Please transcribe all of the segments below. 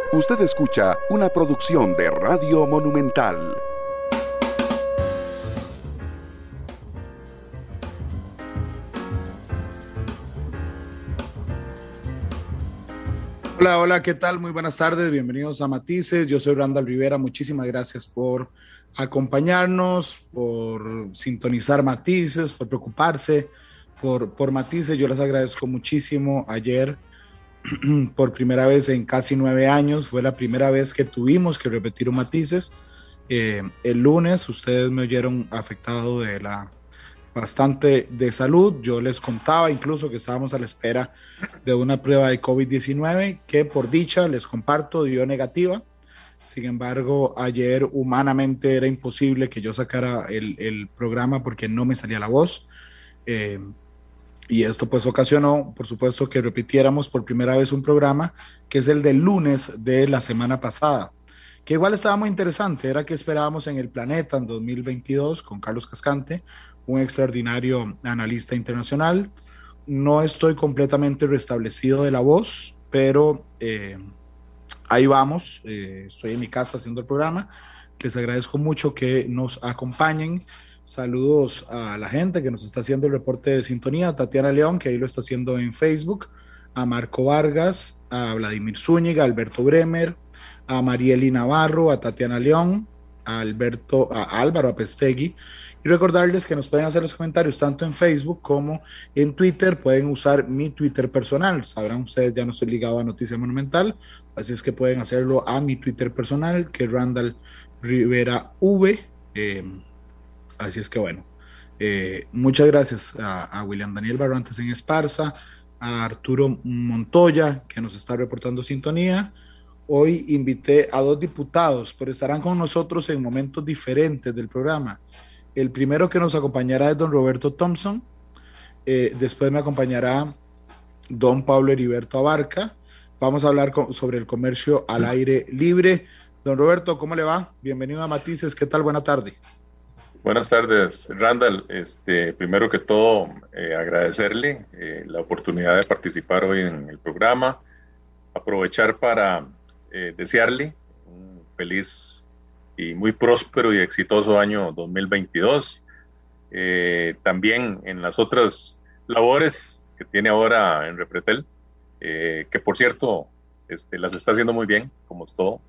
Usted escucha una producción de Radio Monumental. Hola, hola, ¿qué tal? Muy buenas tardes, bienvenidos a Matices. Yo soy Randall Rivera, muchísimas gracias por acompañarnos, por sintonizar Matices, por preocuparse por Matices. Yo les agradezco muchísimo. Ayer, por primera vez en casi 9 años, fue la primera vez que tuvimos que repetir un Matices. El lunes ustedes me oyeron afectado bastante de salud. Yo les contaba incluso que estábamos a la espera de una prueba de COVID-19 que, por dicha, les comparto, dio negativa. Sin embargo, ayer humanamente era imposible que yo sacara el programa porque no me salía la voz. Y esto pues ocasionó, por supuesto, que repitiéramos por primera vez un programa que es el del lunes de la semana pasada, que igual estaba muy interesante. Era que esperábamos en El Planeta en 2022 con Carlos Cascante, un extraordinario analista internacional. No estoy completamente restablecido de la voz, pero ahí vamos. Estoy en mi casa haciendo el programa. Les agradezco mucho que nos acompañen. Saludos a la gente que nos está haciendo el reporte de sintonía, a Tatiana León, que ahí lo está haciendo en Facebook, a Marco Vargas, a Vladimir Zúñiga, a Alberto Bremer, a Marieli Navarro, a Tatiana León, a Álvaro Apestegui. Y recordarles que nos pueden hacer los comentarios tanto en Facebook como en Twitter. Pueden usar mi Twitter personal. Sabrán ustedes, ya no estoy ligado a Noticia Monumental, así es que pueden hacerlo a mi Twitter personal, que es Randall Rivera V. Así es que bueno, muchas gracias a William Daniel Barrantes en Esparza, a Arturo Montoya, que nos está reportando sintonía. Hoy invité a 2 diputados, pero estarán con nosotros en momentos diferentes del programa. El primero que nos acompañará es don Roberto Thompson. Después me acompañará don Pablo Heriberto Abarca. Vamos a hablar sobre el comercio al aire libre. Don Roberto, ¿cómo le va? Bienvenido a Matices. ¿Qué tal? Buena tarde. Buenas tardes, Randall. Primero que todo, agradecerle la oportunidad de participar hoy en el programa. Aprovechar para desearle un feliz y muy próspero y exitoso año 2022. También en las otras labores que tiene ahora en Repretel, que por cierto las está haciendo muy bien, como es todo.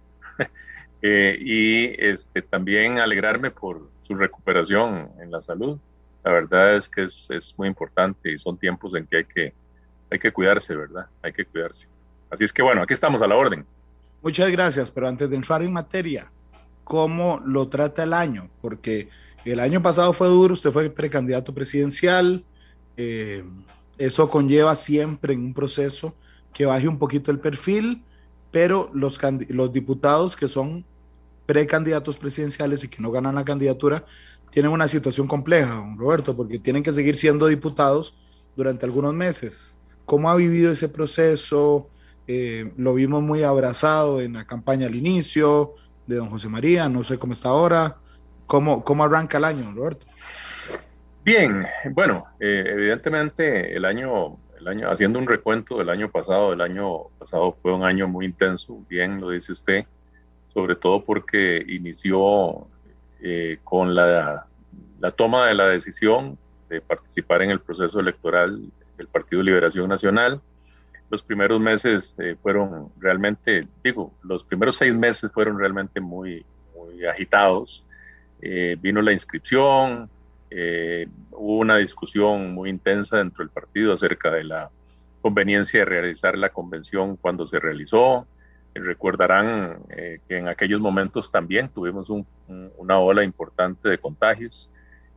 También alegrarme por su recuperación en la salud. La verdad es que es muy importante y son tiempos en que hay que cuidarse, ¿verdad? Hay que cuidarse. Así es que bueno, aquí estamos a la orden. Muchas gracias, pero antes de entrar en materia, ¿cómo lo trata el año? Porque el año pasado fue duro, usted fue precandidato presidencial, eso conlleva siempre en un proceso que baje un poquito el perfil, pero los diputados que son precandidatos presidenciales y que no ganan la candidatura tienen una situación compleja, don Roberto, porque tienen que seguir siendo diputados durante algunos meses. ¿Cómo ha vivido ese proceso? Lo vimos muy abrazado en la campaña al inicio de don José María, no sé cómo está ahora. ¿Cómo arranca el año, don Roberto? Bien, bueno, evidentemente el año, haciendo un recuento del año pasado, fue un año muy intenso, bien lo dice usted, sobre todo porque inició con la toma de la decisión de participar en el proceso electoral del Partido Liberación Nacional. Los primeros meses fueron realmente, los primeros 6 meses fueron realmente muy, muy agitados. Vino la inscripción, hubo una discusión muy intensa dentro del partido acerca de la conveniencia de realizar la convención cuando se realizó. Recordarán que en aquellos momentos también tuvimos una ola importante de contagios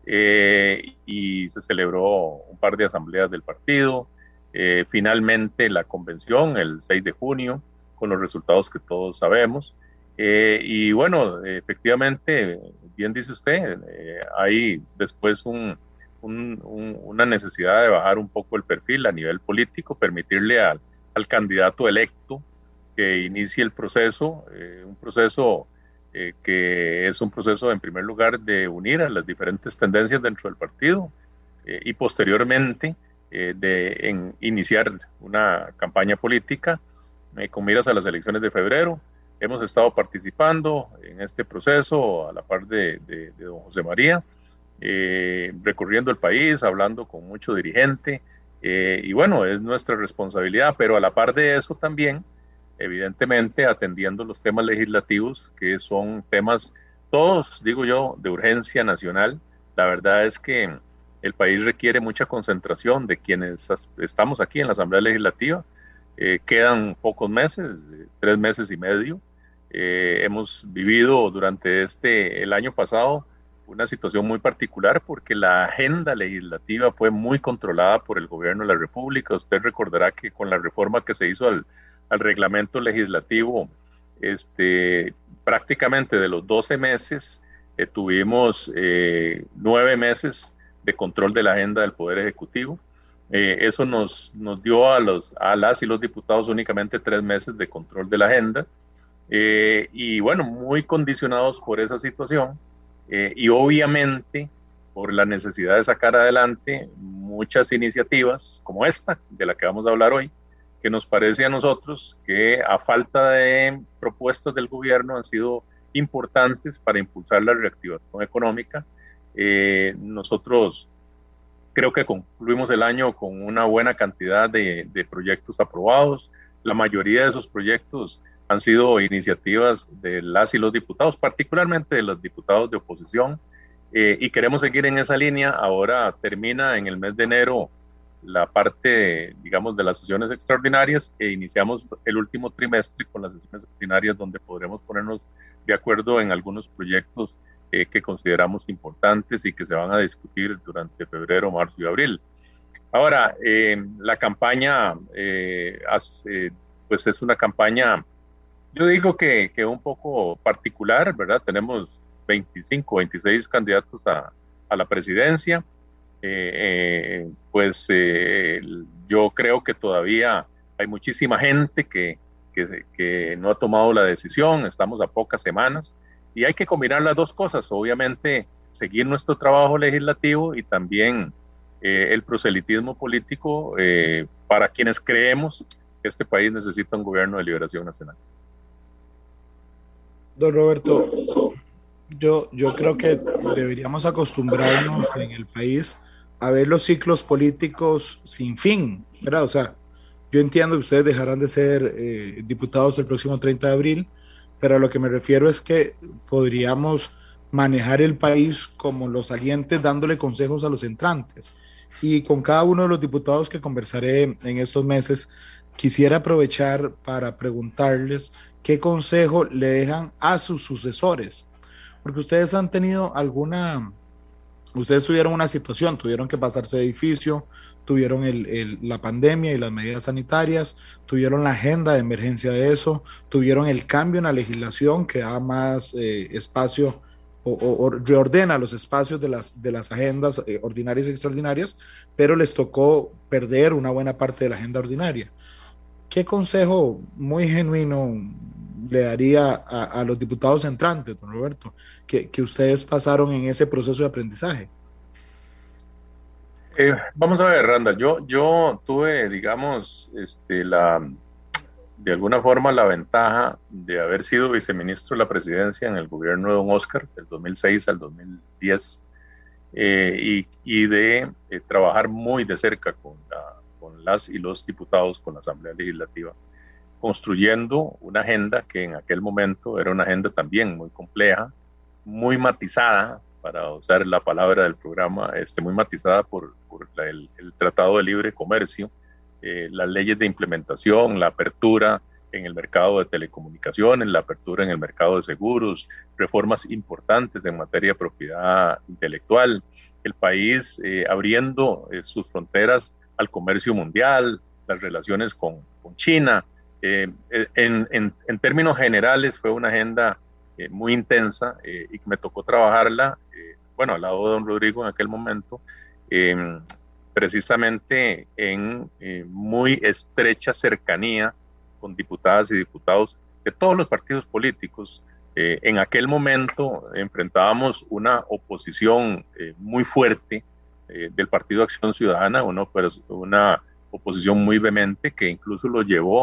y se celebró un par de asambleas del partido. Finalmente la convención el 6 de junio con los resultados que todos sabemos. Y bueno, efectivamente, bien dice usted, hay después una necesidad de bajar un poco el perfil a nivel político, permitirle al candidato electo que inicie el proceso, un proceso que es un proceso en primer lugar de unir a las diferentes tendencias dentro del partido y posteriormente iniciar una campaña política con miras a las elecciones de febrero. hemos estado participando en este proceso a la par de don José María, recorriendo el país, hablando con mucho dirigente, y bueno, es nuestra responsabilidad, pero a la par de eso también, evidentemente, atendiendo los temas legislativos, que son temas, todos, digo yo, de urgencia nacional. La verdad es que el país requiere mucha concentración de quienes estamos aquí en la Asamblea Legislativa. Quedan pocos meses, 3 meses y medio. Hemos vivido durante el año pasado una situación muy particular porque la agenda legislativa fue muy controlada por el gobierno de la República. Usted recordará que con la reforma que se hizo al reglamento legislativo, prácticamente de los 12 meses, tuvimos 9 meses de control de la agenda del Poder Ejecutivo. Eso nos dio a las y los diputados únicamente 3 meses de control de la agenda, y bueno, muy condicionados por esa situación, y obviamente por la necesidad de sacar adelante muchas iniciativas como esta, de la que vamos a hablar hoy, que nos parece a nosotros que a falta de propuestas del gobierno han sido importantes para impulsar la reactivación económica. Nosotros creo que concluimos el año con una buena cantidad de proyectos aprobados. La mayoría de esos proyectos han sido iniciativas de las y los diputados, particularmente de los diputados de oposición, y queremos seguir en esa línea. Ahora termina en el mes de enero la parte, digamos, de las sesiones extraordinarias, e iniciamos el último trimestre con las sesiones ordinarias, donde podremos ponernos de acuerdo en algunos proyectos que consideramos importantes y que se van a discutir durante febrero, marzo y abril. Ahora, la campaña, pues es una campaña, yo digo que un poco particular, ¿verdad? Tenemos 25, 26 candidatos a la presidencia. Yo creo que todavía hay muchísima gente que no ha tomado la decisión. Estamos a pocas semanas y hay que combinar las dos cosas, obviamente seguir nuestro trabajo legislativo y también el proselitismo político, para quienes creemos que este país necesita un gobierno de liberación nacional. Don Roberto, yo creo que deberíamos acostumbrarnos en el país a ver los ciclos políticos sin fin, ¿verdad? O sea, yo entiendo que ustedes dejarán de ser diputados el próximo 30 de abril, pero a lo que me refiero es que podríamos manejar el país como los salientes, dándole consejos a los entrantes. Y con cada uno de los diputados que conversaré en estos meses, quisiera aprovechar para preguntarles qué consejo le dejan a sus sucesores, porque ustedes han tenido ustedes tuvieron una situación, tuvieron que pasarse de edificio, tuvieron la pandemia y las medidas sanitarias, tuvieron la agenda de emergencia de eso, tuvieron el cambio en la legislación que da más espacio o reordena los espacios de las agendas ordinarias y extraordinarias, pero les tocó perder una buena parte de la agenda ordinaria. ¿Qué consejo muy genuino le daría a los diputados entrantes, don Roberto, que ustedes pasaron en ese proceso de aprendizaje? Vamos a ver, Randall, yo tuve, digamos, de alguna forma la ventaja de haber sido viceministro de la presidencia en el gobierno de don Oscar, del 2006 al 2010, y de trabajar muy de cerca con las y los diputados, con la Asamblea Legislativa, construyendo una agenda que en aquel momento era una agenda también muy compleja, muy matizada, para usar la palabra del programa, muy matizada por el Tratado de Libre Comercio, las leyes de implementación, la apertura en el mercado de telecomunicaciones, la apertura en el mercado de seguros, reformas importantes en materia de propiedad intelectual, el país abriendo sus fronteras al comercio mundial, las relaciones con China. En términos generales fue una agenda muy intensa, y que me tocó trabajarla, al lado de don Rodrigo en aquel momento, precisamente en muy estrecha cercanía con diputadas y diputados de todos los partidos políticos. En aquel momento enfrentábamos una oposición muy fuerte del Partido Acción Ciudadana, una oposición muy vehemente que incluso lo llevó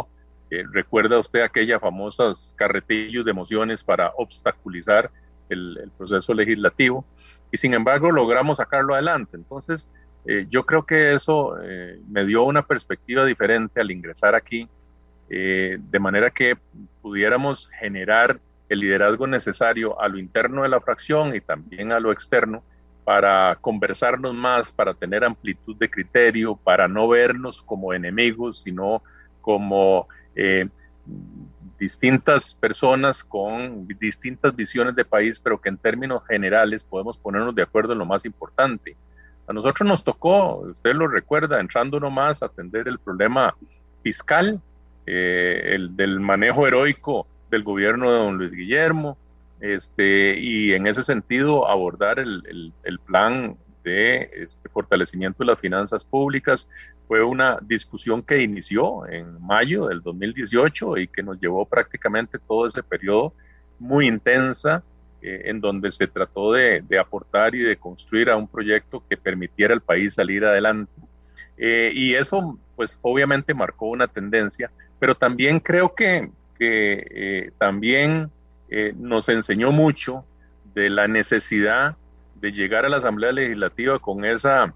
¿Recuerda usted aquellas famosas carretillos de mociones para obstaculizar el proceso legislativo? Y sin embargo logramos sacarlo adelante. Entonces, yo creo que eso me dio una perspectiva diferente al ingresar aquí, de manera que pudiéramos generar el liderazgo necesario a lo interno de la fracción y también a lo externo para conversarnos más, para tener amplitud de criterio, para no vernos como enemigos, sino como distintas personas con distintas visiones de país, pero que en términos generales podemos ponernos de acuerdo en lo más importante. A nosotros nos tocó, usted lo recuerda, entrando nomás a atender el problema fiscal, el del manejo heroico del gobierno de don Luis Guillermo, y en ese sentido abordar el plan de fortalecimiento de las finanzas públicas. Fue una discusión que inició en mayo del 2018 y que nos llevó prácticamente todo ese periodo muy intensa, en donde se trató de aportar y de construir a un proyecto que permitiera al país salir adelante. Y eso, pues, obviamente marcó una tendencia, pero también creo que también nos enseñó mucho de la necesidad de llegar a la Asamblea Legislativa con esa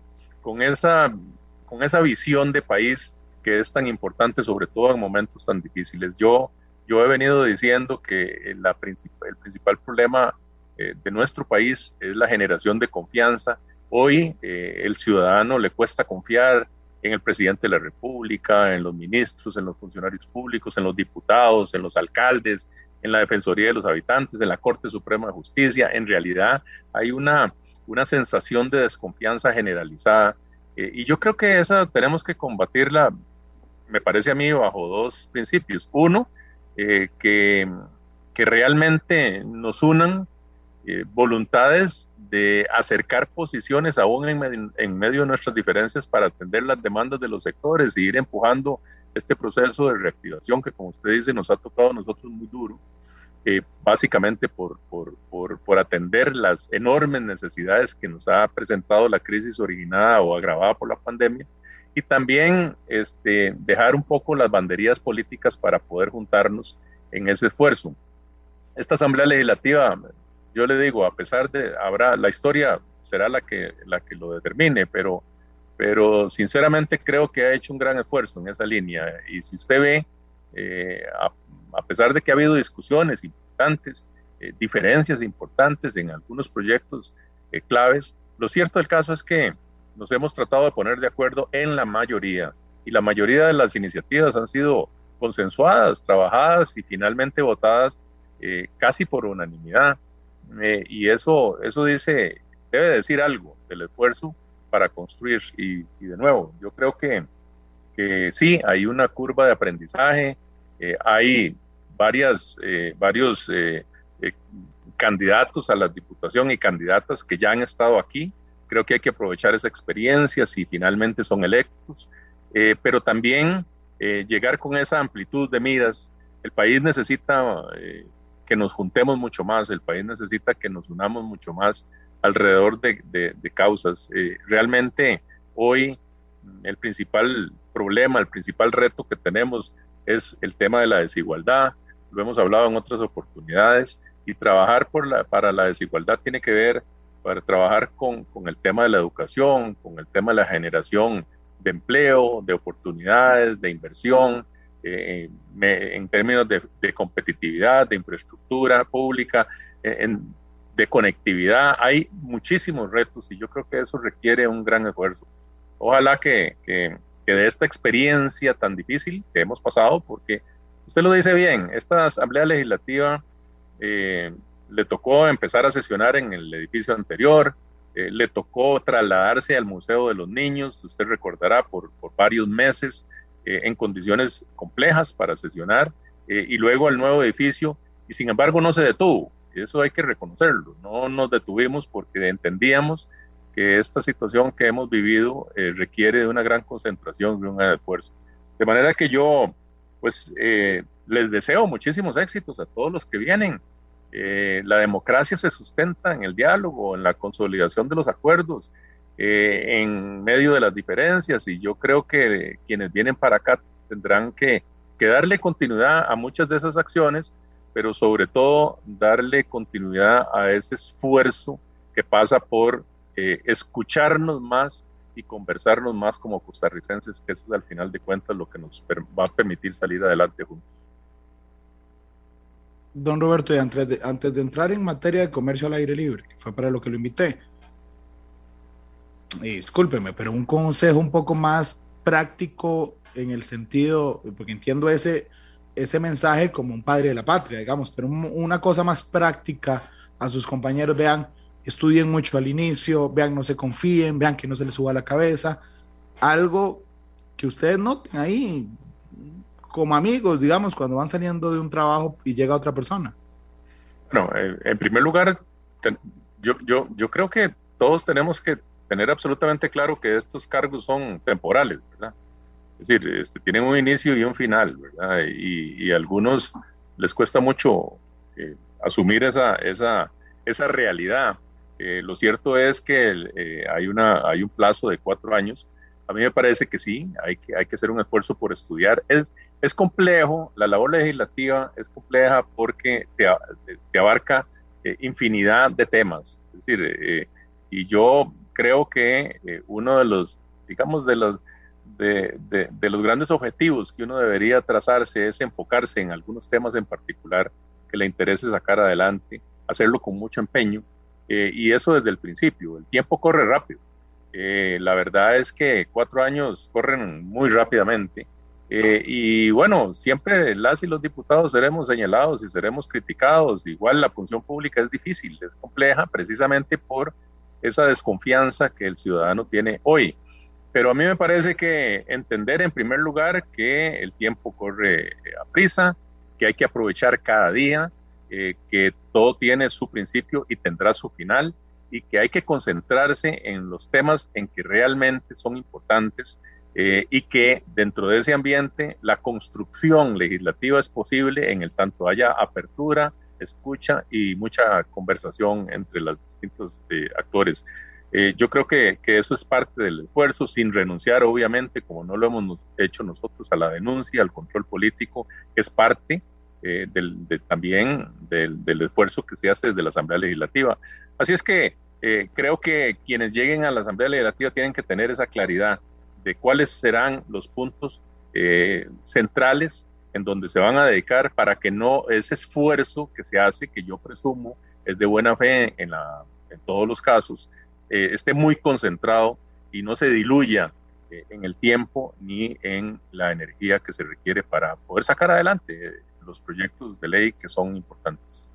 visión de país que es tan importante, sobre todo en momentos tan difíciles. Yo he venido diciendo que el principal problema de nuestro país es la generación de confianza. Hoy el ciudadano le cuesta confiar en el presidente de la República, en los ministros, en los funcionarios públicos, en los diputados, en los alcaldes, en la Defensoría de los Habitantes, en la Corte Suprema de Justicia. En realidad hay una sensación de desconfianza generalizada, y yo creo que esa tenemos que combatirla, me parece a mí, bajo dos principios. Uno, que realmente nos unan voluntades de acercar posiciones aún en medio de nuestras diferencias para atender las demandas de los sectores y ir empujando este proceso de reactivación que, como usted dice, nos ha tocado a nosotros muy duro, básicamente por atender las enormes necesidades que nos ha presentado la crisis originada o agravada por la pandemia, y también dejar un poco las banderías políticas para poder juntarnos en ese esfuerzo. Esta Asamblea Legislativa, yo le digo, a pesar de, la historia será la que lo determine, pero sinceramente creo que ha hecho un gran esfuerzo en esa línea. Y si usted ve, a pesar de que ha habido discusiones importantes, diferencias importantes en algunos proyectos claves, lo cierto del caso es que nos hemos tratado de poner de acuerdo en la mayoría, y la mayoría de las iniciativas han sido consensuadas, trabajadas y finalmente votadas casi por unanimidad. Y eso debe decir algo del esfuerzo para construir. Y de nuevo, yo creo que sí, hay una curva de aprendizaje, hay varios candidatos a la diputación y candidatas que ya han estado aquí. Creo que hay que aprovechar esa experiencia si finalmente son electos, pero también llegar con esa amplitud de miras. El país necesita que nos juntemos mucho más, el país necesita que nos unamos mucho más alrededor de causas. Realmente hoy el principal problema, el principal reto que tenemos es el tema de la desigualdad. Lo hemos hablado en otras oportunidades, y trabajar para la desigualdad tiene que ver para trabajar con el tema de la educación, con el tema de la generación de empleo, de oportunidades, de inversión, en términos de competitividad, de infraestructura pública, de conectividad. Hay muchísimos retos y yo creo que eso requiere un gran esfuerzo. Ojalá que de esta experiencia tan difícil que hemos pasado, porque usted lo dice bien, esta Asamblea Legislativa le tocó empezar a sesionar en el edificio anterior, le tocó trasladarse al Museo de los Niños, usted recordará, por varios meses, en condiciones complejas para sesionar, y luego al nuevo edificio, y sin embargo no se detuvo. Eso hay que reconocerlo. No nos detuvimos porque entendíamos que esta situación que hemos vivido requiere de una gran concentración, de un gran esfuerzo. De manera que yo, pues, les deseo muchísimos éxitos a todos los que vienen. La democracia se sustenta en el diálogo, en la consolidación de los acuerdos, en medio de las diferencias, y yo creo que quienes vienen para acá tendrán que que darle continuidad a muchas de esas acciones, pero sobre todo darle continuidad a ese esfuerzo que pasa por escucharnos más y conversarnos más como costarricenses, que eso es al final de cuentas lo que nos va a permitir salir adelante juntos. Don Roberto, y antes de entrar en materia de comercio al aire libre, que fue para lo que lo invité, y discúlpeme, pero un consejo un poco más práctico en el sentido, porque entiendo ese mensaje como un padre de la patria, digamos, pero una cosa más práctica a sus compañeros: vean, estudien mucho al inicio, vean, no se confíen, vean que no se les suba la cabeza, algo que ustedes noten ahí como amigos, digamos, cuando van saliendo de un trabajo y llega otra persona. Bueno, en primer lugar, yo creo que todos tenemos que tener absolutamente claro que estos cargos son temporales, ¿verdad? Es decir, tienen un inicio y un final, ¿verdad? Y a algunos les cuesta mucho asumir esa realidad. Lo cierto es que hay un plazo de 4 años. A mí me parece que sí, hay que hacer un esfuerzo por estudiar. Es complejo, la labor legislativa es compleja porque te abarca infinidad de temas. Es decir, y yo creo que uno de los, digamos, de los grandes objetivos que uno debería trazarse es enfocarse en algunos temas en particular que le interese sacar adelante, hacerlo con mucho empeño, y eso desde el principio. El tiempo corre rápido. La verdad es que 4 años corren muy rápidamente, y bueno, siempre las y los diputados seremos señalados y seremos criticados. Igual la función pública es difícil, es compleja, precisamente por esa desconfianza que el ciudadano tiene hoy. Pero a mí me parece que entender en primer lugar que el tiempo corre a prisa, que hay que aprovechar cada día, que todo tiene su principio y tendrá su final, y que hay que concentrarse en los temas en que realmente son importantes, y que dentro de ese ambiente la construcción legislativa es posible en el tanto haya apertura, escucha y mucha conversación entre los distintos actores. Yo creo que eso es parte del esfuerzo, sin renunciar, obviamente, como no lo hemos hecho nosotros, a la denuncia, al control político, que es parte también del esfuerzo que se hace desde la Asamblea Legislativa. Así es que creo que quienes lleguen a la Asamblea Legislativa tienen que tener esa claridad de cuáles serán los puntos centrales en donde se van a dedicar, para que no ese esfuerzo que se hace, que yo presumo es de buena fe en todos los casos, esté muy concentrado y no se diluya en el tiempo ni en la energía que se requiere para poder sacar adelante los proyectos de ley que son importantes.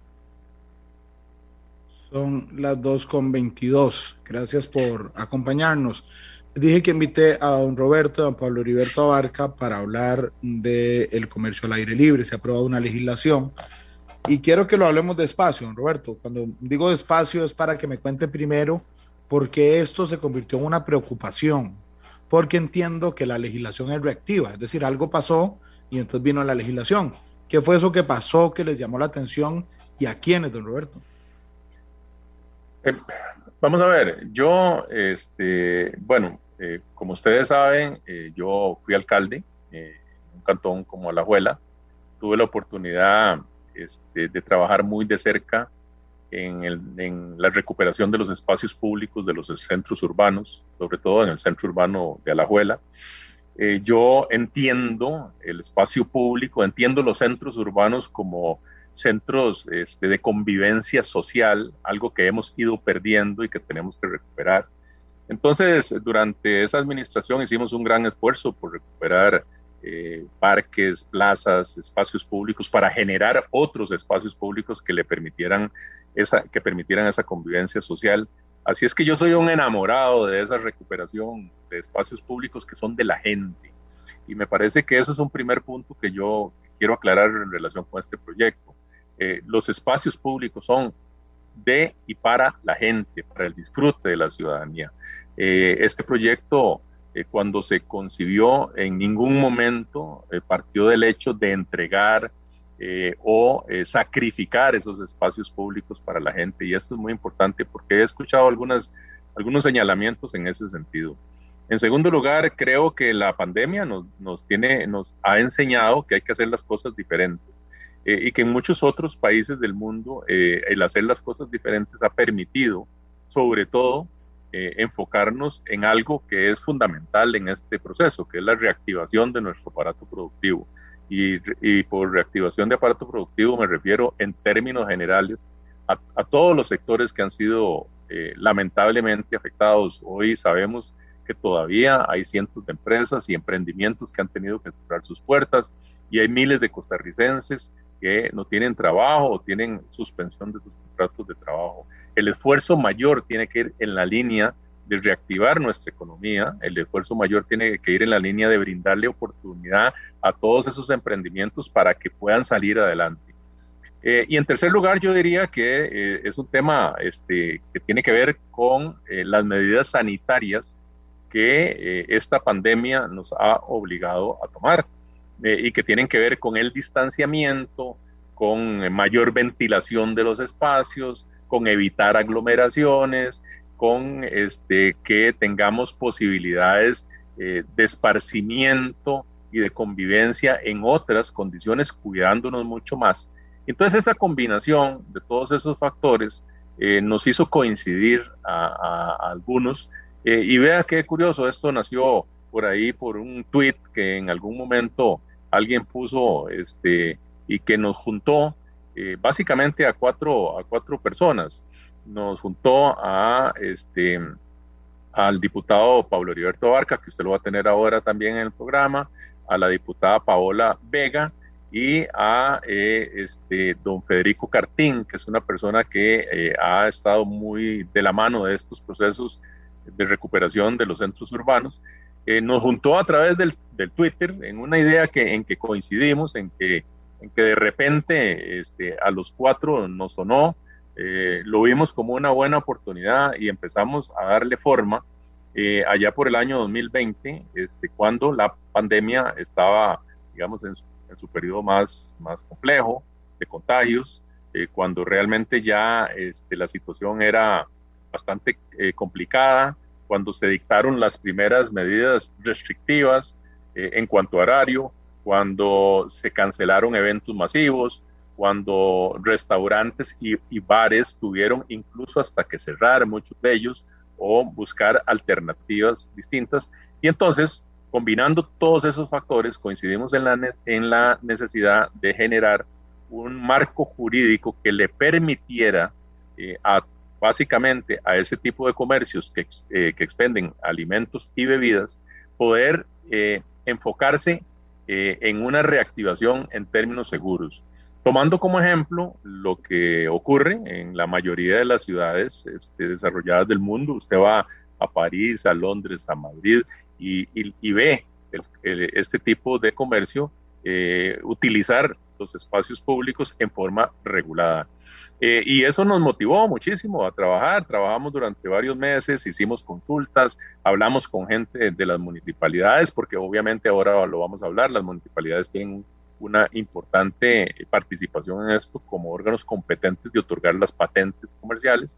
Son las 2:22. Gracias por acompañarnos. Dije que invité a don Roberto, a don Pablo Heriberto Abarca, para hablar del comercio al aire libre. Se ha aprobado una legislación y quiero que lo hablemos despacio, don Roberto. Cuando digo despacio es para que me cuente primero por qué esto se convirtió en una preocupación, porque entiendo que la legislación es reactiva, es decir, algo pasó y entonces vino la legislación. ¿Qué fue eso que pasó que les llamó la atención y a quiénes, don Roberto? Vamos a ver, yo, bueno, como ustedes saben, yo fui alcalde en un cantón como Alajuela. Tuve la oportunidad de trabajar muy de cerca en la recuperación de los espacios públicos de los centros urbanos, sobre todo en el centro urbano de Alajuela. Yo entiendo el espacio público, entiendo los centros urbanos como centros de convivencia social, algo que hemos ido perdiendo y que tenemos que recuperar. Entonces, durante esa administración hicimos un gran esfuerzo por recuperar parques, plazas, espacios públicos, para generar otros espacios públicos que permitieran esa convivencia social. Así es que yo soy un enamorado de esa recuperación de espacios públicos que son de la gente. Y me parece que eso es un primer punto que yo quiero aclarar en relación con este proyecto. Los espacios públicos son de y para la gente, para el disfrute de la ciudadanía. Este proyecto, cuando se concibió, en ningún momento partió del hecho de entregar o sacrificar esos espacios públicos para la gente. Y esto es muy importante porque he escuchado algunos señalamientos en ese sentido. En segundo lugar, creo que la pandemia nos ha enseñado que hay que hacer las cosas diferentes y que en muchos otros países del mundo el hacer las cosas diferentes ha permitido, sobre todo, enfocarnos en algo que es fundamental en este proceso, que es la reactivación de nuestro aparato productivo. Y por reactivación de aparato productivo me refiero en términos generales a todos los sectores que han sido lamentablemente afectados. Hoy sabemos que todavía hay cientos de empresas y emprendimientos que han tenido que cerrar sus puertas y hay miles de costarricenses que no tienen trabajo o tienen suspensión de sus contratos de trabajo. El esfuerzo mayor tiene que ir en la línea de reactivar nuestra economía, el esfuerzo mayor tiene que ir en la línea de brindarle oportunidad a todos esos emprendimientos para que puedan salir adelante. Y en tercer lugar, yo diría que es un tema que tiene que ver con las medidas sanitarias que esta pandemia nos ha obligado a tomar y que tienen que ver con el distanciamiento, con mayor ventilación de los espacios, con evitar aglomeraciones, con que tengamos posibilidades de esparcimiento y de convivencia en otras condiciones, cuidándonos mucho más. Entonces esa combinación de todos esos factores nos hizo coincidir a algunos. Y vea qué curioso, esto nació por ahí por un tweet que en algún momento alguien puso y que nos juntó básicamente a cuatro personas. Nos juntó al diputado Pablo Heriberto Abarca, que usted lo va a tener ahora también en el programa, a la diputada Paola Vega y a don Federico Cartín, que es una persona que ha estado muy de la mano de estos procesos de recuperación de los centros urbanos. Nos juntó a través del Twitter en una idea en que coincidimos, en que de repente a los cuatro nos sonó, lo vimos como una buena oportunidad y empezamos a darle forma allá por el año 2020, cuando la pandemia estaba, digamos, en su periodo más complejo de contagios, cuando realmente ya la situación era bastante complicada, cuando se dictaron las primeras medidas restrictivas en cuanto a horario, cuando se cancelaron eventos masivos, cuando restaurantes y bares tuvieron incluso hasta que cerrar muchos de ellos o buscar alternativas distintas. Y entonces, combinando todos esos factores, coincidimos en la necesidad de generar un marco jurídico que le permitiera básicamente a ese tipo de comercios que expenden alimentos y bebidas, poder enfocarse en una reactivación en términos seguros. Tomando como ejemplo lo que ocurre en la mayoría de las ciudades desarrolladas del mundo. Usted va a París, a Londres, a Madrid y ve este tipo de comercio utilizar los espacios públicos en forma regulada. Y eso nos motivó muchísimo a trabajar. Trabajamos durante varios meses, hicimos consultas, hablamos con gente de las municipalidades, porque obviamente ahora lo vamos a hablar, las municipalidades tienen una importante participación en esto como órganos competentes de otorgar las patentes comerciales,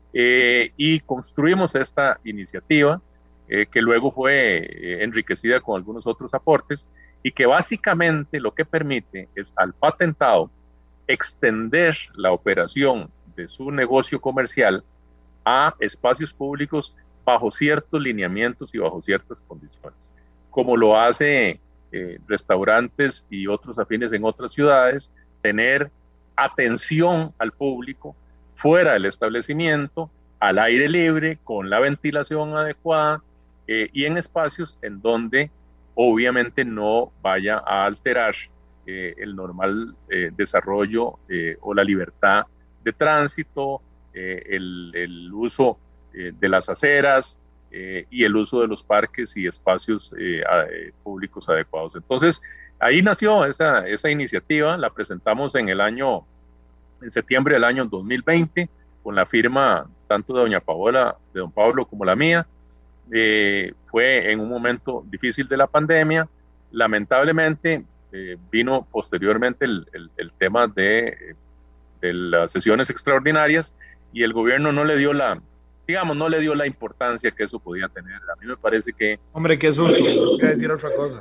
y construimos esta iniciativa que luego fue enriquecida con algunos otros aportes y que básicamente lo que permite es al patentado extender la operación de su negocio comercial a espacios públicos bajo ciertos lineamientos y bajo ciertas condiciones, como lo hace restaurantes y otros afines en otras ciudades, tener atención al público fuera del establecimiento, al aire libre, con la ventilación adecuada y en espacios en donde obviamente no vaya a alterar el normal desarrollo o la libertad de tránsito, el uso de las aceras y el uso de los parques y espacios públicos adecuados. Entonces, ahí nació esa iniciativa, la presentamos en septiembre del año 2020, con la firma tanto de doña Paola, de don Pablo como la mía. Fue en un momento difícil de la pandemia. Lamentablemente vino posteriormente el tema de las sesiones extraordinarias y el gobierno no le dio la digamos, no le dio la importancia que eso podía tener. A mí me parece que... Hombre, qué susto, iba a decir otra cosa.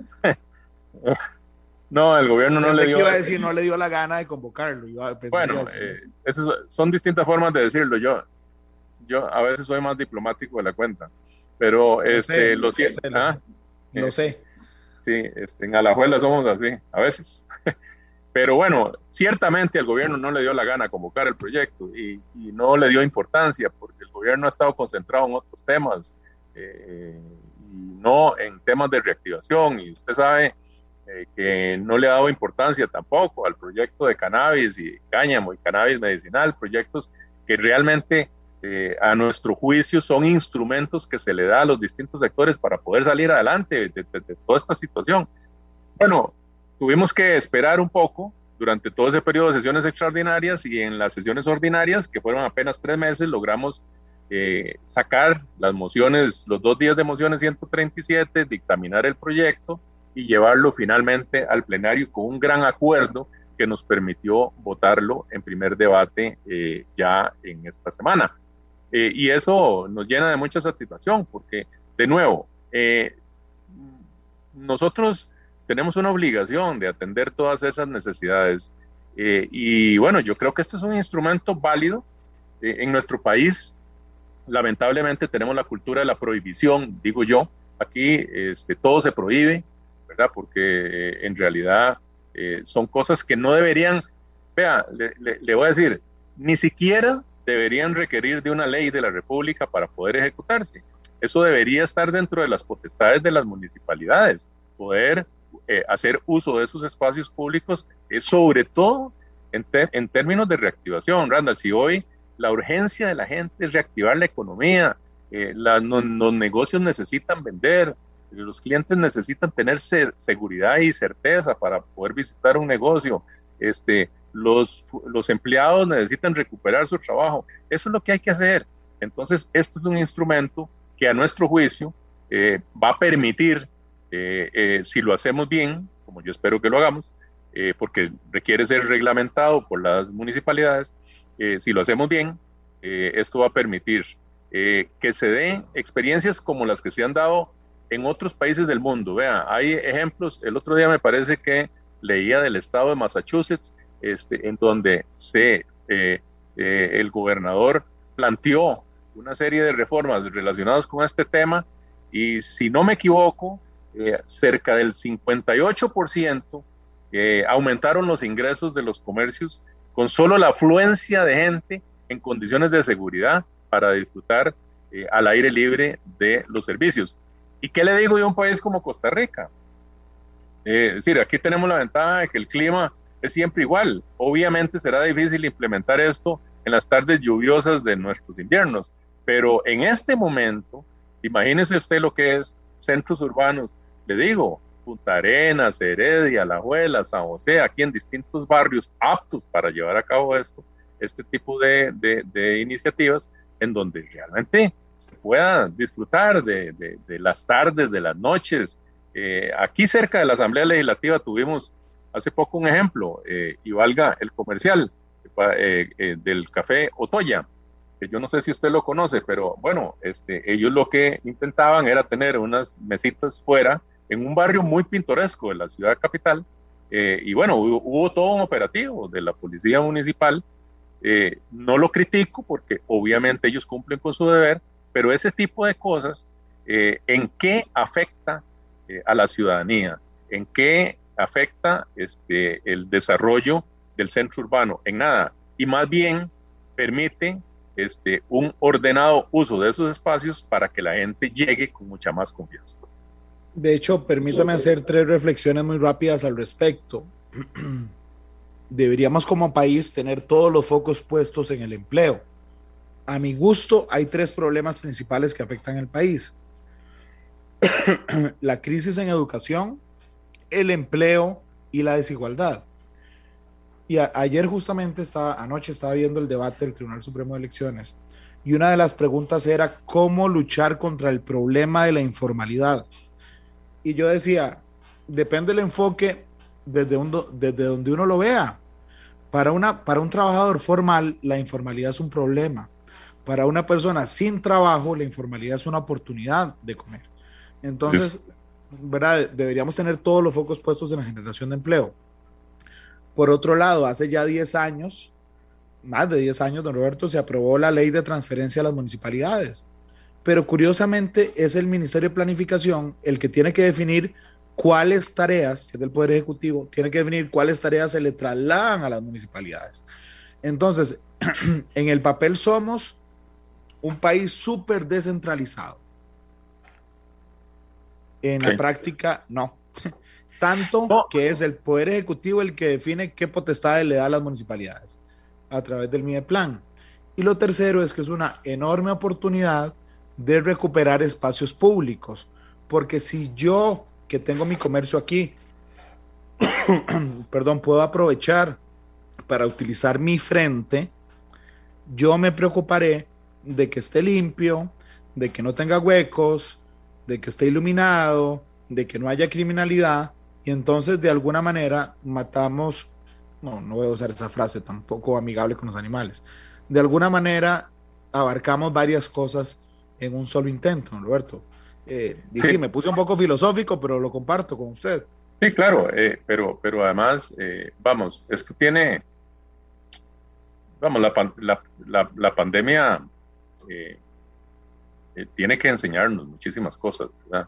No, el gobierno no le dio... que iba a decir, no le dio la gana de convocarlo. Bueno, son distintas formas de decirlo. Yo a veces soy más diplomático de la cuenta, pero lo sé. Sí, en Alajuela somos así, a veces. Pero bueno, ciertamente al gobierno no le dio la gana convocar el proyecto y no le dio importancia porque el gobierno ha estado concentrado en otros temas y no en temas de reactivación. Y usted sabe que no le ha dado importancia tampoco al proyecto de cannabis y cáñamo y cannabis medicinal, proyectos que realmente a nuestro juicio son instrumentos que se le da a los distintos sectores para poder salir adelante de toda esta situación. Bueno, tuvimos que esperar un poco durante todo ese periodo de sesiones extraordinarias y en las sesiones ordinarias, que fueron apenas 3 meses, logramos sacar las mociones, los 2 días de mociones 137, dictaminar el proyecto y llevarlo finalmente al plenario con un gran acuerdo que nos permitió votarlo en primer debate ya en esta semana. Y eso nos llena de mucha satisfacción porque, de nuevo, nosotros tenemos una obligación de atender todas esas necesidades. Y bueno, yo creo que este es un instrumento válido. En nuestro país, lamentablemente, tenemos la cultura de la prohibición, digo yo. Aquí todo se prohíbe, ¿verdad? Porque en realidad son cosas que no deberían, vea, le voy a decir, ni siquiera deberían requerir de una ley de la República para poder ejecutarse. Eso debería estar dentro de las potestades de las municipalidades, poder hacer uso de esos espacios públicos, sobre todo en términos de reactivación. Randall, si hoy la urgencia de la gente es reactivar la economía, los negocios necesitan vender, los clientes necesitan tener seguridad y certeza para poder visitar un negocio, los empleados necesitan recuperar su trabajo. Eso es lo que hay que hacer. Entonces, este es un instrumento que a nuestro juicio va a permitir, si lo hacemos bien, como yo espero que lo hagamos, porque requiere ser reglamentado por las municipalidades, si lo hacemos bien, esto va a permitir que se den experiencias como las que se han dado en otros países del mundo. Vea, hay ejemplos. El otro día me parece que leía del estado de Massachusetts, en donde el gobernador planteó una serie de reformas relacionadas con este tema y, si no me equivoco, cerca del 58% aumentaron los ingresos de los comercios con solo la afluencia de gente en condiciones de seguridad para disfrutar al aire libre de los servicios. ¿Y qué le digo de un país como Costa Rica? Es decir, aquí tenemos la ventaja de que el clima es siempre igual. Obviamente será difícil implementar esto en las tardes lluviosas de nuestros inviernos, pero en este momento, imagínese usted lo que es centros urbanos. Le digo, Punta Arenas, Heredia, Alajuela, San José, aquí en distintos barrios aptos para llevar a cabo este tipo de iniciativas, en donde realmente se pueda disfrutar de las tardes, de las noches. Aquí cerca de la Asamblea Legislativa tuvimos hace poco un ejemplo, y valga el comercial, del Café Otoya, que yo no sé si usted lo conoce, pero bueno, ellos lo que intentaban era tener unas mesitas fuera, en un barrio muy pintoresco de la ciudad capital, y bueno, hubo todo un operativo de la policía municipal. No lo critico porque obviamente ellos cumplen con su deber, pero ese tipo de cosas, ¿en qué afecta a la ciudadanía? ¿En qué afecta el desarrollo del centro urbano? En nada. Y más bien permite un ordenado uso de esos espacios para que la gente llegue con mucha más confianza. De hecho, permítame hacer 3 reflexiones muy rápidas al respecto. Deberíamos como país tener todos los focos puestos en el empleo. A mi gusto, hay 3 problemas principales que afectan al país: la crisis en educación, el empleo y la desigualdad. Y ayer justamente anoche estaba viendo el debate del Tribunal Supremo de Elecciones, y una de las preguntas era cómo luchar contra el problema de la informalidad. Y yo decía, depende del enfoque desde donde uno lo vea. Para un trabajador formal, la informalidad es un problema. Para una persona sin trabajo, la informalidad es una oportunidad de comer. Entonces, ¿verdad? Deberíamos tener todos los focos puestos en la generación de empleo. Por otro lado, hace ya 10 años, más de 10 años, don Roberto, se aprobó la ley de transferencia a las municipalidades. Pero curiosamente es el Ministerio de Planificación el que tiene que definir cuáles tareas, que es del Poder Ejecutivo, tiene que definir cuáles tareas se le trasladan a las municipalidades. Entonces, en el papel somos un país súper descentralizado. En la práctica, no. Tanto que es el Poder Ejecutivo el que define qué potestades le da a las municipalidades a través del Mideplan. Y lo tercero es que es una enorme oportunidad de recuperar espacios públicos, porque si yo, que tengo mi comercio aquí, perdón, puedo aprovechar para utilizar mi frente, yo me preocuparé de que esté limpio, de que no tenga huecos, de que esté iluminado, de que no haya criminalidad, y entonces de alguna manera matamos, no voy a usar esa frase tampoco amigable con los animales, de alguna manera abarcamos varias cosas en un solo intento, ¿no, Roberto? Sí, me puse un poco filosófico, pero lo comparto con usted. Sí, claro, pero además, vamos, esto tiene, vamos, la pandemia tiene que enseñarnos muchísimas cosas, ¿verdad?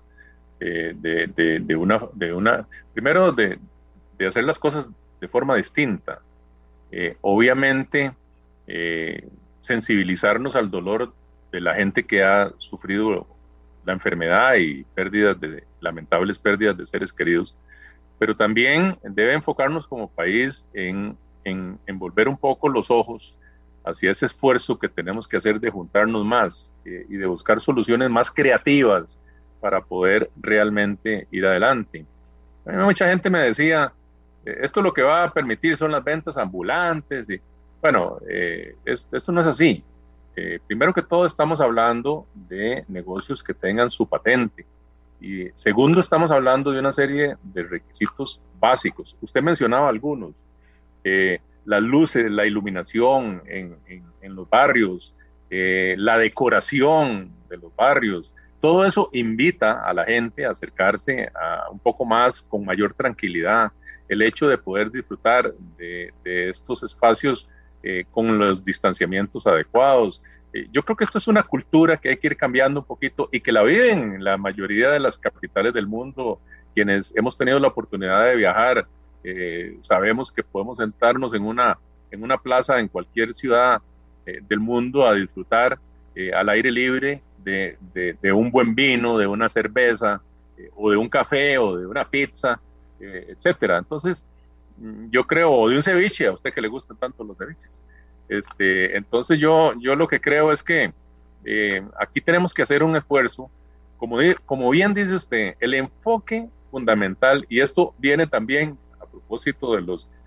Primero de hacer las cosas de forma distinta. Obviamente, sensibilizarnos al dolor de la gente que ha sufrido la enfermedad y lamentables pérdidas de seres queridos, pero también debe enfocarnos como país en volver un poco los ojos hacia ese esfuerzo que tenemos que hacer de juntarnos más y de buscar soluciones más creativas para poder realmente ir adelante. A mí mucha gente me decía, esto lo que va a permitir son las ventas ambulantes. Y, bueno, esto no es así. Primero que todo, estamos hablando de negocios que tengan su patente. Y segundo, estamos hablando de una serie de requisitos básicos. Usted mencionaba algunos. Las luces, la iluminación en los barrios, la decoración de los barrios. Todo eso invita a la gente a acercarse a un poco más, con mayor tranquilidad. El hecho de poder disfrutar de estos espacios con los distanciamientos adecuados. Yo creo que esto es una cultura que hay que ir cambiando un poquito y que la viven la mayoría de las capitales del mundo. Quienes hemos tenido la oportunidad de viajar, sabemos que podemos sentarnos en una plaza en cualquier ciudad del mundo a disfrutar al aire libre de un buen vino, de una cerveza, o de un café, o de una pizza, etcétera. Entonces, yo creo, o de un ceviche, a usted que le gustan tanto los ceviches. Entonces yo lo que creo es que aquí tenemos que hacer un esfuerzo, como bien dice usted, el enfoque fundamental, y esto viene también a propósito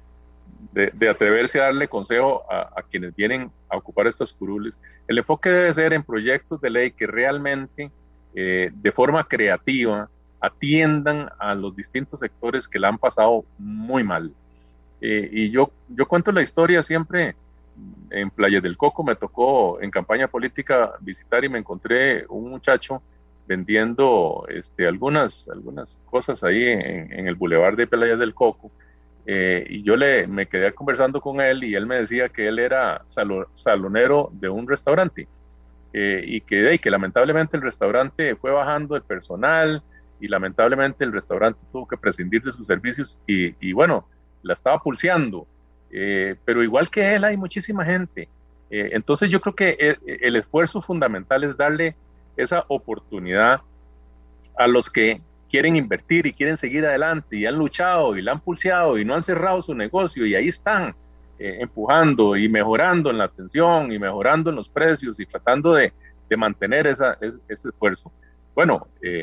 de atreverse a darle consejo a quienes vienen a ocupar estas curules. El enfoque debe ser en proyectos de ley que realmente de forma creativa atiendan a los distintos sectores que la han pasado muy mal. Y yo cuento la historia siempre. En Playa del Coco me tocó en campaña política visitar y me encontré un muchacho vendiendo algunas cosas ahí en el bulevar de Playa del Coco, y yo me quedé conversando con él y él me decía que él era salonero de un restaurante, y que lamentablemente el restaurante fue bajando de personal y lamentablemente el restaurante tuvo que prescindir de sus servicios y bueno, la estaba pulseando. Pero igual que él hay muchísima gente. Entonces yo creo que el esfuerzo fundamental es darle esa oportunidad a los que quieren invertir y quieren seguir adelante y han luchado y la han pulseado y no han cerrado su negocio y ahí están empujando y mejorando en la atención y mejorando en los precios y tratando de mantener ese esfuerzo. Bueno,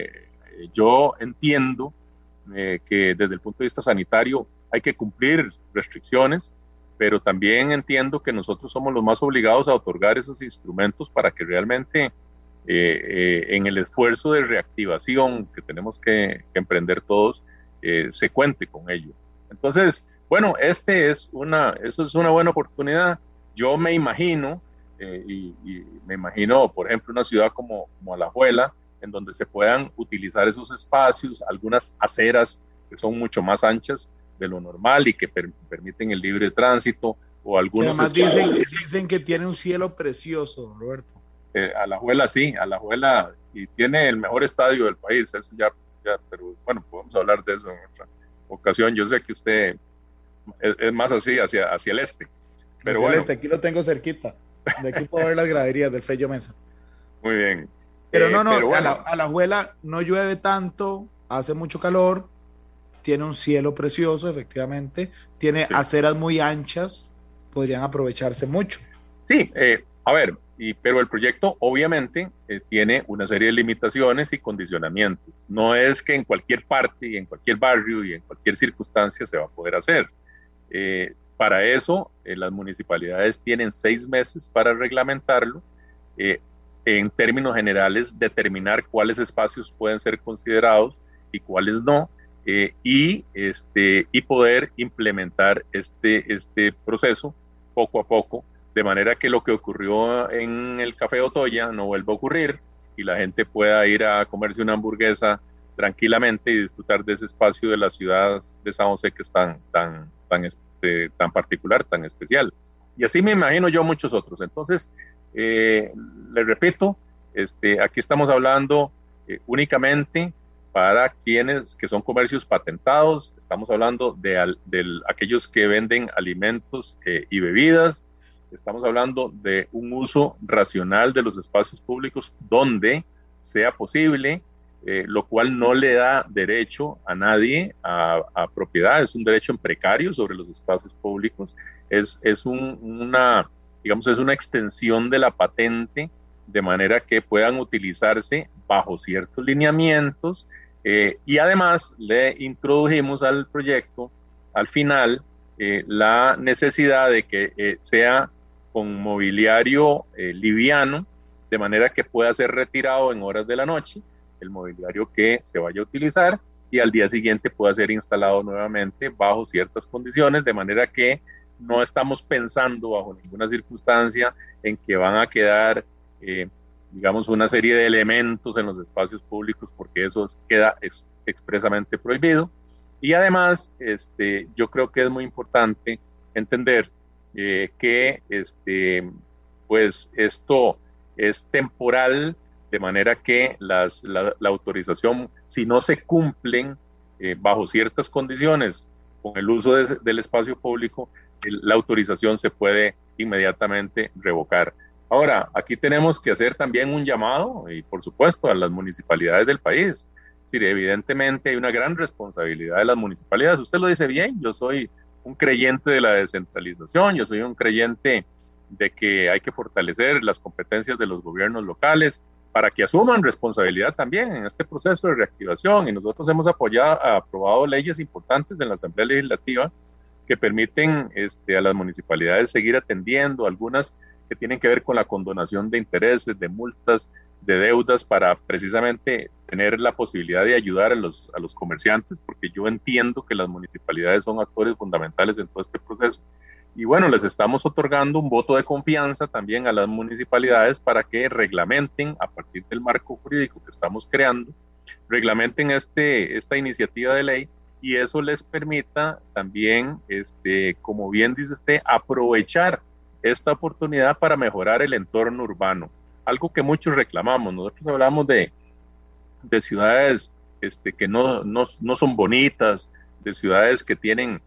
yo entiendo que desde el punto de vista sanitario hay que cumplir restricciones, pero también entiendo que nosotros somos los más obligados a otorgar esos instrumentos para que realmente en el esfuerzo de reactivación que tenemos que emprender todos, se cuente con ello. Entonces, bueno, eso es una buena oportunidad. Yo me imagino y me imagino, por ejemplo, una ciudad como Alajuela, en donde se puedan utilizar esos espacios, algunas aceras que son mucho más anchas de lo normal y que permiten el libre tránsito, o Que algunos además dicen que tiene un cielo precioso, Roberto. Alajuela sí, Alajuela, y tiene el mejor estadio del país, eso ya, pero bueno, podemos hablar de eso en otra ocasión. Yo sé que usted es más así, hacia el este, pero hacia bueno. El este, aquí lo tengo cerquita, de aquí puedo ver las graderías del Fello Mesa. Muy bien. Pero no, pero bueno. Alajuela no llueve tanto, hace mucho calor, tiene un cielo precioso, efectivamente, tiene aceras muy anchas, podrían aprovecharse mucho. Sí, a ver, pero el proyecto obviamente tiene una serie de limitaciones y condicionamientos. No es que en cualquier parte y en cualquier barrio y en cualquier circunstancia se va a poder hacer. Para eso, las municipalidades tienen 6 meses para reglamentarlo. En términos generales, determinar cuáles espacios pueden ser considerados y cuáles no, y poder implementar este proceso poco a poco, de manera que lo que ocurrió en el Café Otoya no vuelva a ocurrir y la gente pueda ir a comerse una hamburguesa tranquilamente y disfrutar de ese espacio de la ciudad de San José que es tan particular, tan especial. Y así me imagino yo muchos otros. Entonces, les repito, aquí estamos hablando únicamente para quienes que son comercios patentados, estamos hablando de aquellos que venden alimentos y bebidas, estamos hablando de un uso racional de los espacios públicos donde sea posible, lo cual no le da derecho a nadie a propiedad, es un derecho en precario sobre los espacios públicos, es una extensión de la patente, de manera que puedan utilizarse bajo ciertos lineamientos, y además le introdujimos al proyecto, al final, la necesidad de que sea con mobiliario liviano, de manera que pueda ser retirado en horas de la noche, el mobiliario que se vaya a utilizar, y al día siguiente pueda ser instalado nuevamente bajo ciertas condiciones, de manera que no estamos pensando bajo ninguna circunstancia en que van a quedar, digamos, una serie de elementos en los espacios públicos, porque eso queda expresamente prohibido. Y además, yo creo que es muy importante entender que pues esto es temporal, de manera que la autorización, si no se cumplen bajo ciertas condiciones con el uso del espacio público, la autorización se puede inmediatamente revocar. Ahora, aquí tenemos que hacer también un llamado, y por supuesto, a las municipalidades del país. Es decir, evidentemente hay una gran responsabilidad de las municipalidades. Usted lo dice bien, yo soy un creyente de la descentralización, yo soy un creyente de que hay que fortalecer las competencias de los gobiernos locales para que asuman responsabilidad también en este proceso de reactivación. Y nosotros hemos aprobado leyes importantes en la Asamblea Legislativa que permiten a las municipalidades seguir atendiendo, algunas que tienen que ver con la condonación de intereses, de multas, de deudas, para precisamente tener la posibilidad de ayudar a los comerciantes, porque yo entiendo que las municipalidades son actores fundamentales en todo este proceso. Y bueno, les estamos otorgando un voto de confianza también a las municipalidades para que reglamenten, a partir del marco jurídico que estamos creando, reglamenten esta iniciativa de ley, y eso les permita también, como bien dice usted, aprovechar esta oportunidad para mejorar el entorno urbano, algo que muchos reclamamos. Nosotros hablamos de ciudades que no son bonitas, de ciudades que tienen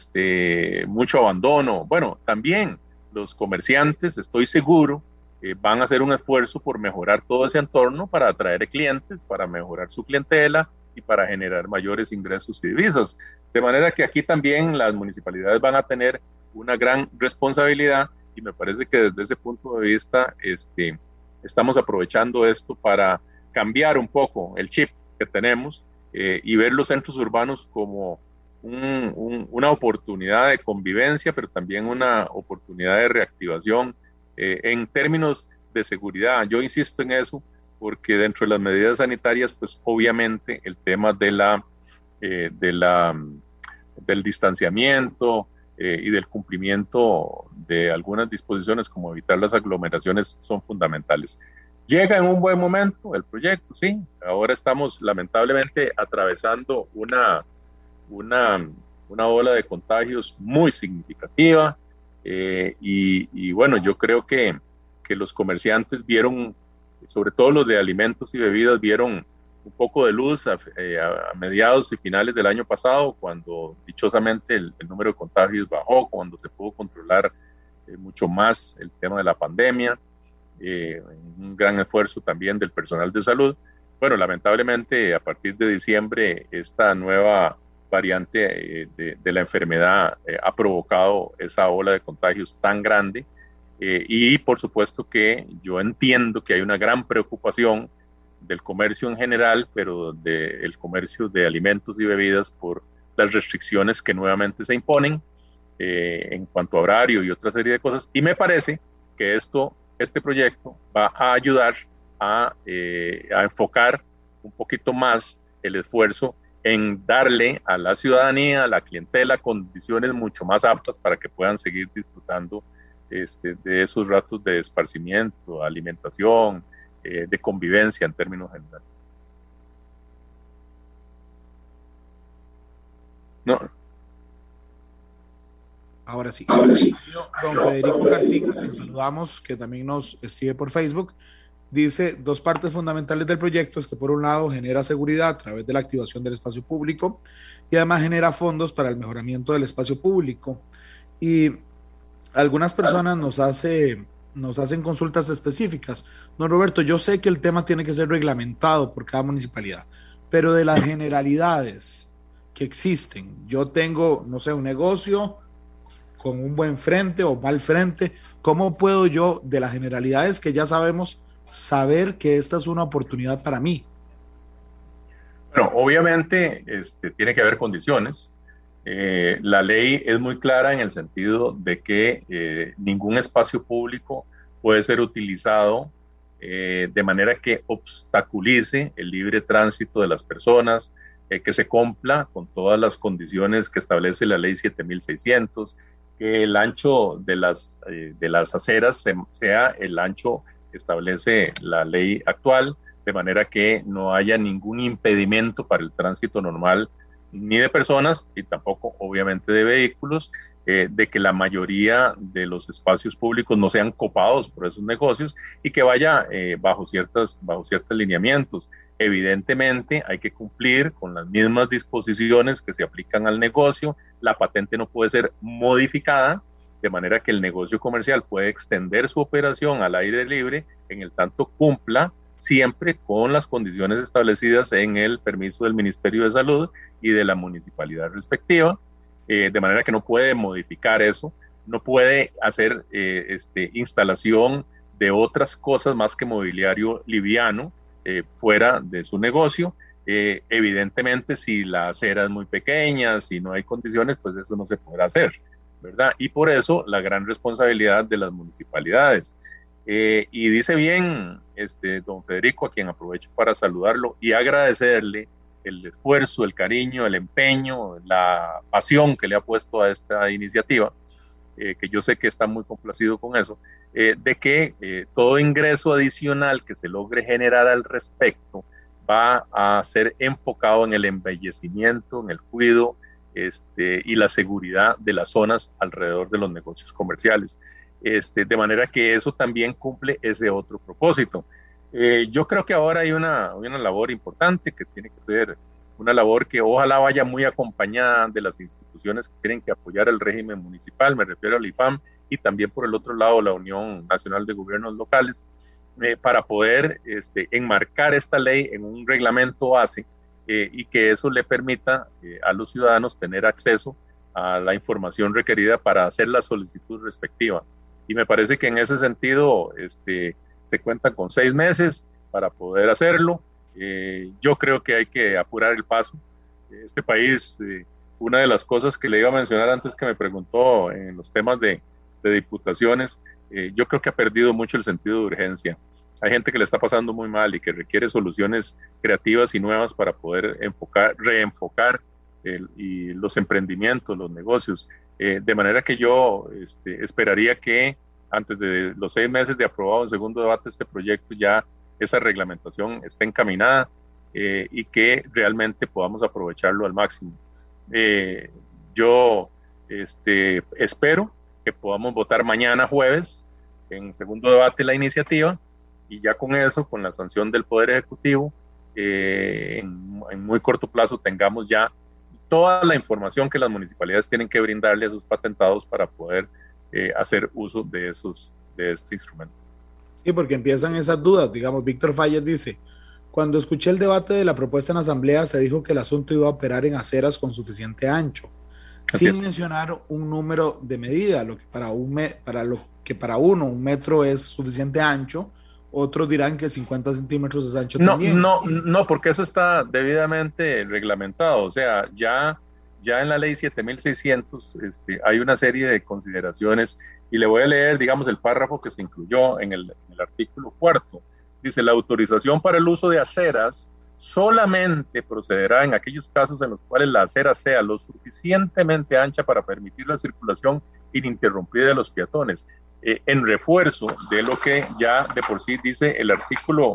mucho abandono. Bueno, también los comerciantes, estoy seguro, van a hacer un esfuerzo por mejorar todo ese entorno para atraer clientes, para mejorar su clientela y para generar mayores ingresos y divisas. De manera que aquí también las municipalidades van a tener una gran responsabilidad, y me parece que desde ese punto de vista estamos aprovechando esto para cambiar un poco el chip que tenemos y ver los centros urbanos como una oportunidad de convivencia, pero también una oportunidad de reactivación en términos de seguridad. Yo insisto en eso porque dentro de las medidas sanitarias, pues obviamente el tema del distanciamiento, y del cumplimiento de algunas disposiciones como evitar las aglomeraciones son fundamentales. Llega en un buen momento el proyecto, sí. Ahora estamos lamentablemente atravesando una ola de contagios muy significativa y bueno, yo creo que los comerciantes vieron, sobre todo los de alimentos y bebidas, vieron un poco de luz a mediados y finales del año pasado, cuando dichosamente el número de contagios bajó, cuando se pudo controlar mucho más el tema de la pandemia, un gran esfuerzo también del personal de salud. Bueno, lamentablemente a partir de diciembre esta nueva variante de la enfermedad ha provocado esa ola de contagios tan grande y por supuesto que yo entiendo que hay una gran preocupación del comercio en general, pero del comercio de alimentos y bebidas por las restricciones que nuevamente se imponen en cuanto a horario y otra serie de cosas. Y me parece que este proyecto va a ayudar a enfocar un poquito más el esfuerzo en darle a la ciudadanía, a la clientela, condiciones mucho más aptas para que puedan seguir disfrutando de esos ratos de esparcimiento, alimentación, de convivencia en términos generales. No. Ahora sí. Don Federico Cartín, quien saludamos, que también nos escribe por Facebook, dice: dos partes fundamentales del proyecto es que por un lado genera seguridad a través de la activación del espacio público y además genera fondos para el mejoramiento del espacio público. Y algunas personas nos hacen consultas específicas. Don Roberto, yo sé que el tema tiene que ser reglamentado por cada municipalidad, pero de las generalidades que existen, yo tengo, no sé, un negocio con un buen frente o mal frente, ¿cómo puedo yo, de las generalidades que ya sabemos, saber que esta es una oportunidad para mí? Bueno, obviamente tiene que haber condiciones. La ley es muy clara en el sentido de que ningún espacio público puede ser utilizado de manera que obstaculice el libre tránsito de las personas, que se cumpla con todas las condiciones que establece la ley 7600, que el ancho de las aceras sea el ancho que establece la ley actual, de manera que no haya ningún impedimento para el tránsito normal ni de personas y tampoco obviamente de vehículos, de que la mayoría de los espacios públicos no sean copados por esos negocios y que vaya bajo ciertos lineamientos. Evidentemente hay que cumplir con las mismas disposiciones que se aplican al negocio. La patente no puede ser modificada, de manera que el negocio comercial puede extender su operación al aire libre en el tanto cumpla siempre con las condiciones establecidas en el permiso del Ministerio de Salud y de la municipalidad respectiva, de manera que no puede modificar eso, no puede hacer instalación de otras cosas más que mobiliario liviano fuera de su negocio. Evidentemente, si la acera es muy pequeña, si no hay condiciones, pues eso no se podrá hacer, ¿verdad? Y por eso la gran responsabilidad de las municipalidades. Y dice bien don Federico, a quien aprovecho para saludarlo y agradecerle el esfuerzo, el cariño, el empeño, la pasión que le ha puesto a esta iniciativa, que yo sé que está muy complacido con eso, de que todo ingreso adicional que se logre generar al respecto va a ser enfocado en el embellecimiento, en el cuidado y la seguridad de las zonas alrededor de los negocios comerciales. De manera que eso también cumple ese otro propósito. Yo creo que ahora hay una labor importante que tiene que ser una labor que ojalá vaya muy acompañada de las instituciones que tienen que apoyar el régimen municipal, me refiero al IFAM, y también por el otro lado la Unión Nacional de Gobiernos Locales, para poder enmarcar esta ley en un reglamento base y que eso le permita a los ciudadanos tener acceso a la información requerida para hacer la solicitud respectiva. Y me parece que en ese sentido se cuentan con 6 meses para poder hacerlo. Yo creo que hay que apurar el paso. Este país, una de las cosas que le iba a mencionar antes que me preguntó en los temas de diputaciones, yo creo que ha perdido mucho el sentido de urgencia. Hay gente que le está pasando muy mal y que requiere soluciones creativas y nuevas para poder reenfocar y los emprendimientos, los negocios. De manera que yo esperaría que antes de los 6 meses de aprobado en segundo debate este proyecto ya esa reglamentación esté encaminada y que realmente podamos aprovecharlo al máximo. Yo espero que podamos votar mañana jueves en segundo debate la iniciativa y ya con eso, con la sanción del Poder Ejecutivo, en muy corto plazo tengamos ya toda la información que las municipalidades tienen que brindarle a sus patentados para poder hacer uso de este instrumento. Sí, porque empiezan esas dudas. Digamos, Víctor Falles dice, cuando escuché el debate de la propuesta en asamblea se dijo que el asunto iba a operar en aceras con suficiente ancho, sin mencionar un número de medida, lo que para uno un metro es suficiente ancho, otros dirán que 50 centímetros es ancho también. No, porque eso está debidamente reglamentado, o sea, ya en la ley 7600 hay una serie de consideraciones y le voy a leer, digamos, el párrafo que se incluyó en el artículo 4. Dice, la autorización para el uso de aceras solamente procederá en aquellos casos en los cuales la acera sea lo suficientemente ancha para permitir la circulación ininterrumpida de los peatones, en refuerzo de lo que ya de por sí dice el artículo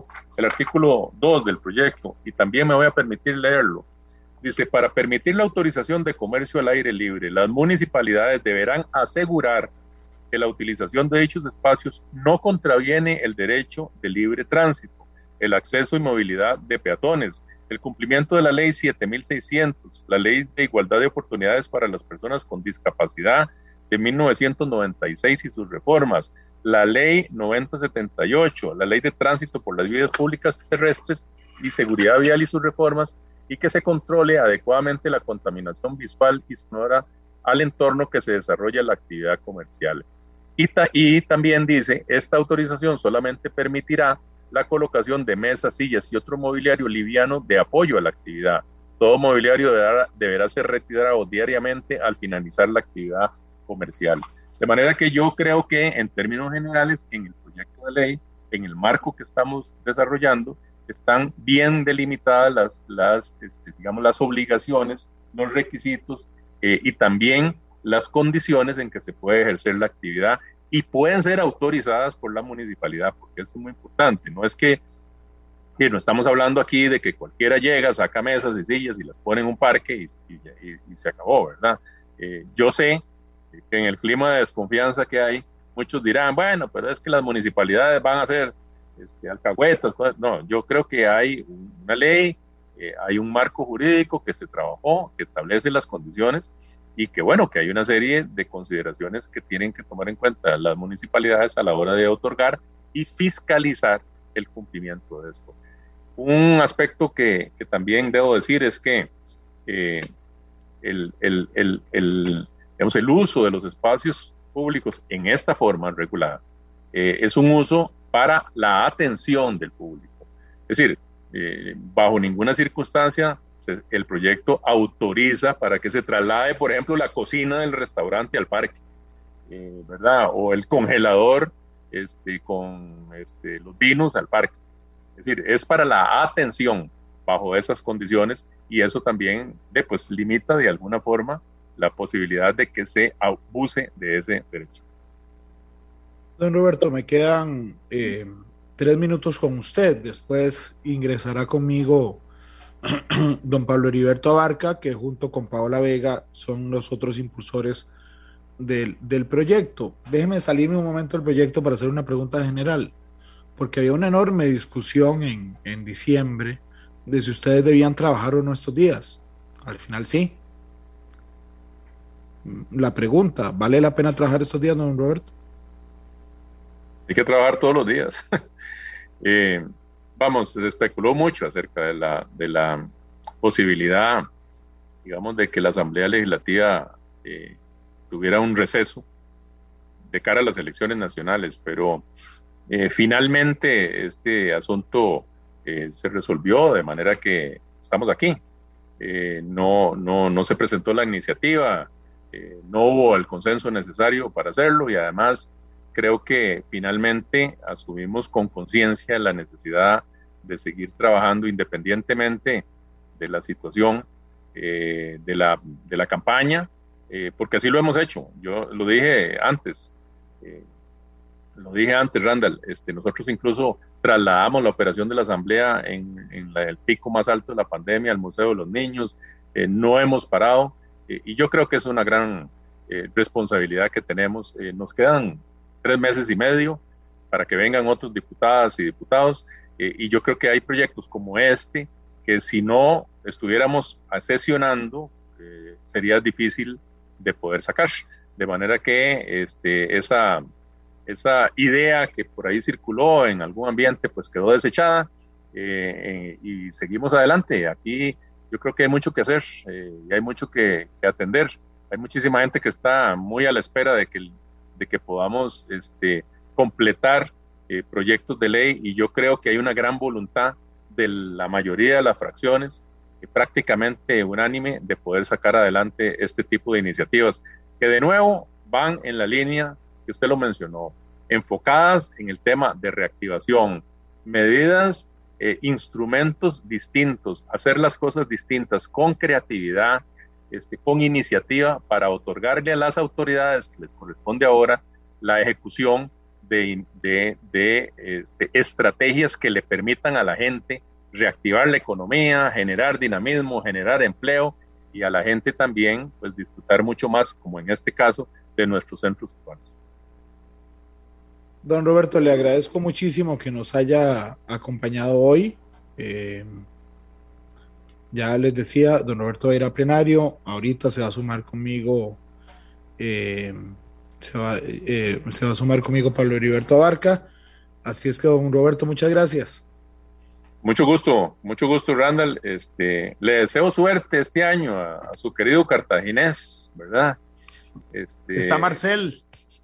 2 del proyecto, y también me voy a permitir leerlo. Dice, para permitir la autorización de comercio al aire libre, las municipalidades deberán asegurar que la utilización de dichos espacios no contraviene el derecho de libre tránsito, el acceso y movilidad de peatones, el cumplimiento de la ley 7600, la ley de igualdad de oportunidades para las personas con discapacidad de 1996 y sus reformas, la ley 9078, la ley de tránsito por las vías públicas terrestres y seguridad vial y sus reformas, y que se controle adecuadamente la contaminación visual y sonora al entorno que se desarrolla la actividad comercial. Y también dice, esta autorización solamente permitirá la colocación de mesas, sillas y otro mobiliario liviano de apoyo a la actividad. Todo mobiliario deberá ser retirado diariamente al finalizar la actividad comercial. De manera que yo creo que en términos generales, en el proyecto de ley, en el marco que estamos desarrollando, están bien delimitadas las obligaciones, los requisitos y también las condiciones en que se puede ejercer la actividad y pueden ser autorizadas por la municipalidad, porque esto es muy importante. No es que no estamos hablando aquí de que cualquiera llega, saca mesas y sillas y las pone en un parque y se acabó, ¿verdad? Yo sé que en el clima de desconfianza que hay, muchos dirán, bueno, pero es que las municipalidades van a hacer alcahuetas, cosas. No, yo creo que hay una ley, hay un marco jurídico que se trabajó, que establece las condiciones y que bueno, que hay una serie de consideraciones que tienen que tomar en cuenta las municipalidades a la hora de otorgar y fiscalizar el cumplimiento de esto. Un aspecto que también debo decir es que el uso de los espacios públicos en esta forma regulada es un uso para la atención del público. Es decir, bajo ninguna circunstancia el proyecto autoriza para que se traslade, por ejemplo, la cocina del restaurante al parque, ¿verdad? O el congelador con los vinos al parque. Es decir, es para la atención bajo esas condiciones y eso también pues, limita de alguna forma la posibilidad de que se abuse de ese derecho. Don Roberto, me quedan 3 minutos con usted. Después ingresará conmigo don Pablo Heriberto Abarca, que junto con Paola Vega son los otros impulsores del proyecto. Déjeme salirme un momento del proyecto para hacer una pregunta general, porque había una enorme discusión en diciembre de si ustedes debían trabajar o no estos días. Al final sí. La pregunta, ¿vale la pena trabajar estos días, don Roberto? Hay que trabajar todos los días. Se especuló mucho acerca de la posibilidad, digamos, de que la Asamblea Legislativa tuviera un receso de cara a las elecciones nacionales, pero finalmente este asunto se resolvió de manera que estamos aquí. No se presentó la iniciativa, no hubo el consenso necesario para hacerlo y además creo que finalmente asumimos con conciencia la necesidad de seguir trabajando independientemente de la situación de la campaña, porque así lo hemos hecho. Yo lo dije antes, Randall, nosotros incluso trasladamos la operación de la Asamblea en el pico más alto de la pandemia al Museo de los Niños, no hemos parado, y yo creo que es una gran responsabilidad que tenemos. Nos quedan 3 meses y medio para que vengan otros diputadas y diputados, y yo creo que hay proyectos como este, que si no estuviéramos sesionando, sería difícil de poder sacar, de manera que esa idea que por ahí circuló en algún ambiente pues quedó desechada, y seguimos adelante. Aquí yo creo que hay mucho que hacer, y hay mucho que atender. Hay muchísima gente que está muy a la espera de que podamos completar proyectos de ley, y yo creo que hay una gran voluntad de la mayoría de las fracciones, prácticamente unánime, de poder sacar adelante este tipo de iniciativas, que de nuevo van en la línea que usted lo mencionó, enfocadas en el tema de reactivación, medidas, instrumentos distintos, hacer las cosas distintas, con creatividad, con iniciativa, para otorgarle a las autoridades que les corresponde ahora la ejecución de estrategias que le permitan a la gente reactivar la economía, generar dinamismo, generar empleo, y a la gente también pues disfrutar mucho más, como en este caso, de nuestros centros urbanos. Don Roberto, le agradezco muchísimo que nos haya acompañado hoy. Ya les decía, don Roberto va a ir a plenario, ahorita se va a sumar conmigo, se va a sumar conmigo Pablo Heriberto Abarca. Así es que, don Roberto, muchas gracias. Mucho gusto, Randall. Le deseo suerte este año a su querido cartaginés, ¿verdad? Está Marcel.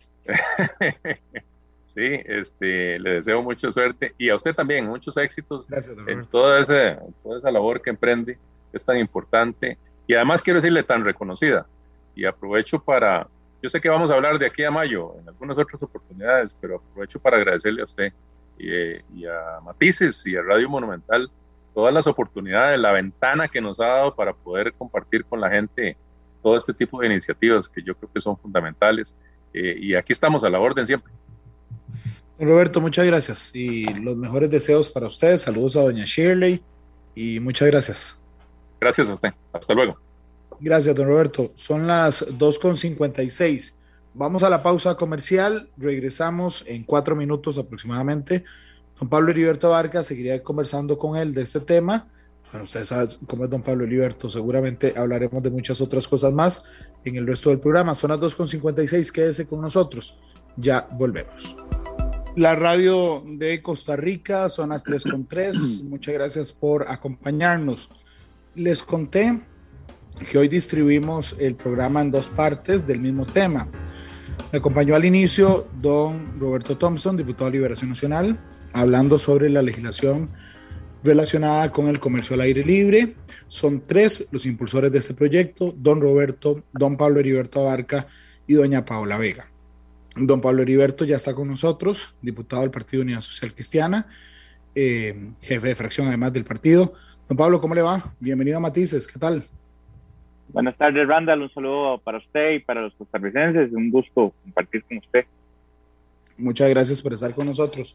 Sí, le deseo mucha suerte, y a usted también muchos éxitos. Gracias, en toda esa labor que emprende, que es tan importante, y además quiero decirle tan reconocida. Y aprovecho yo sé que vamos a hablar de aquí a mayo en algunas otras oportunidades, pero aprovecho para agradecerle a usted y a Matices y a Radio Monumental todas las oportunidades, la ventana que nos ha dado para poder compartir con la gente todo este tipo de iniciativas que yo creo que son fundamentales, y aquí estamos a la orden siempre. Roberto, muchas gracias y los mejores deseos para ustedes. Saludos a doña Shirley y muchas gracias. Gracias a usted. Hasta luego. Gracias, don Roberto. Son las 2:56. Vamos a la pausa comercial. Regresamos en 4 minutos aproximadamente. Don Pablo Heriberto Abarca, seguiría conversando con él de este tema. Bueno, ustedes saben cómo es don Pablo Heriberto. Seguramente hablaremos de muchas otras cosas más en el resto del programa. Son las 2:56. Quédese con nosotros. Ya volvemos. La radio de Costa Rica, son las 3:03. Muchas gracias por acompañarnos. Les conté que hoy distribuimos el programa en 2 partes del mismo tema. Me acompañó al inicio don Roberto Thompson, diputado de Liberación Nacional, hablando sobre la legislación relacionada con el comercio al aire libre. Son 3 los impulsores de este proyecto: don Roberto, don Pablo Heriberto Abarca y doña Paola Vega. Don Pablo Heriberto ya está con nosotros, diputado del Partido Unidad Social Cristiana, jefe de fracción además del partido. Don Pablo, ¿cómo le va? Bienvenido a Matices, ¿qué tal? Buenas tardes, Randall, un saludo para usted y para los costarricenses, un gusto compartir con usted. Muchas gracias por estar con nosotros.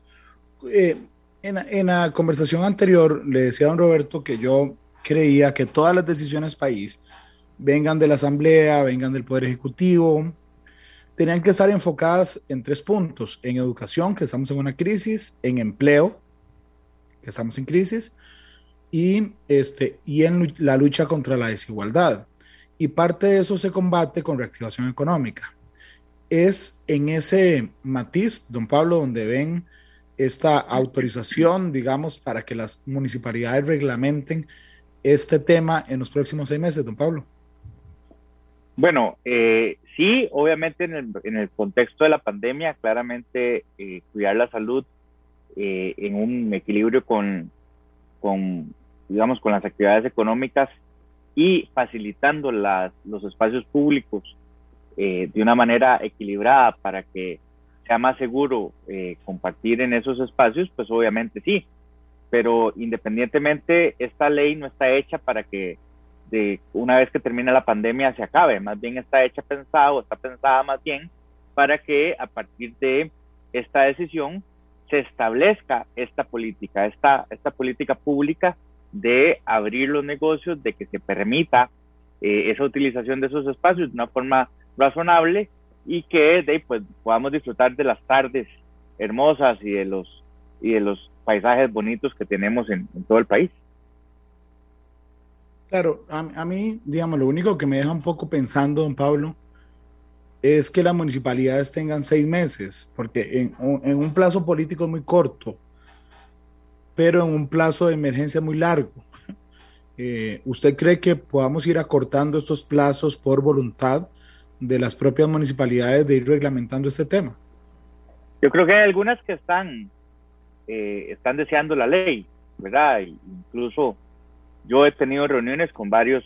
En la conversación anterior le decía a don Roberto que yo creía que todas las decisiones país, vengan de la Asamblea, vengan del Poder Ejecutivo, tenían que estar enfocadas en 3 puntos: en educación, que estamos en una crisis; en empleo, que estamos en crisis; y en la lucha contra la desigualdad. Y parte de eso se combate con reactivación económica. Es en ese matiz, don Pablo, donde ven esta autorización, digamos, para que las municipalidades reglamenten este tema en los próximos 6 meses, don Pablo. Bueno, sí, obviamente en el contexto de la pandemia, claramente cuidar la salud en un equilibrio con las actividades económicas y facilitando los espacios públicos de una manera equilibrada para que sea más seguro compartir en esos espacios, pues obviamente sí. Pero independientemente, esta ley no está hecha para que de una vez que termine la pandemia se acabe, más bien está pensada más bien para que a partir de esta decisión se establezca esta política pública de abrir los negocios, de que se permita esa utilización de esos espacios de una forma razonable y que pues, podamos disfrutar de las tardes hermosas y de los paisajes bonitos que tenemos en todo el país. Claro, a mí, digamos, lo único que me deja un poco pensando, don Pablo, es que las municipalidades tengan 6 meses, porque en un plazo político muy corto, pero en un plazo de emergencia muy largo. ¿Usted cree que podamos ir acortando estos plazos por voluntad de las propias municipalidades de ir reglamentando este tema? Yo creo que hay algunas que están deseando la ley, ¿verdad? Incluso yo he tenido reuniones con varios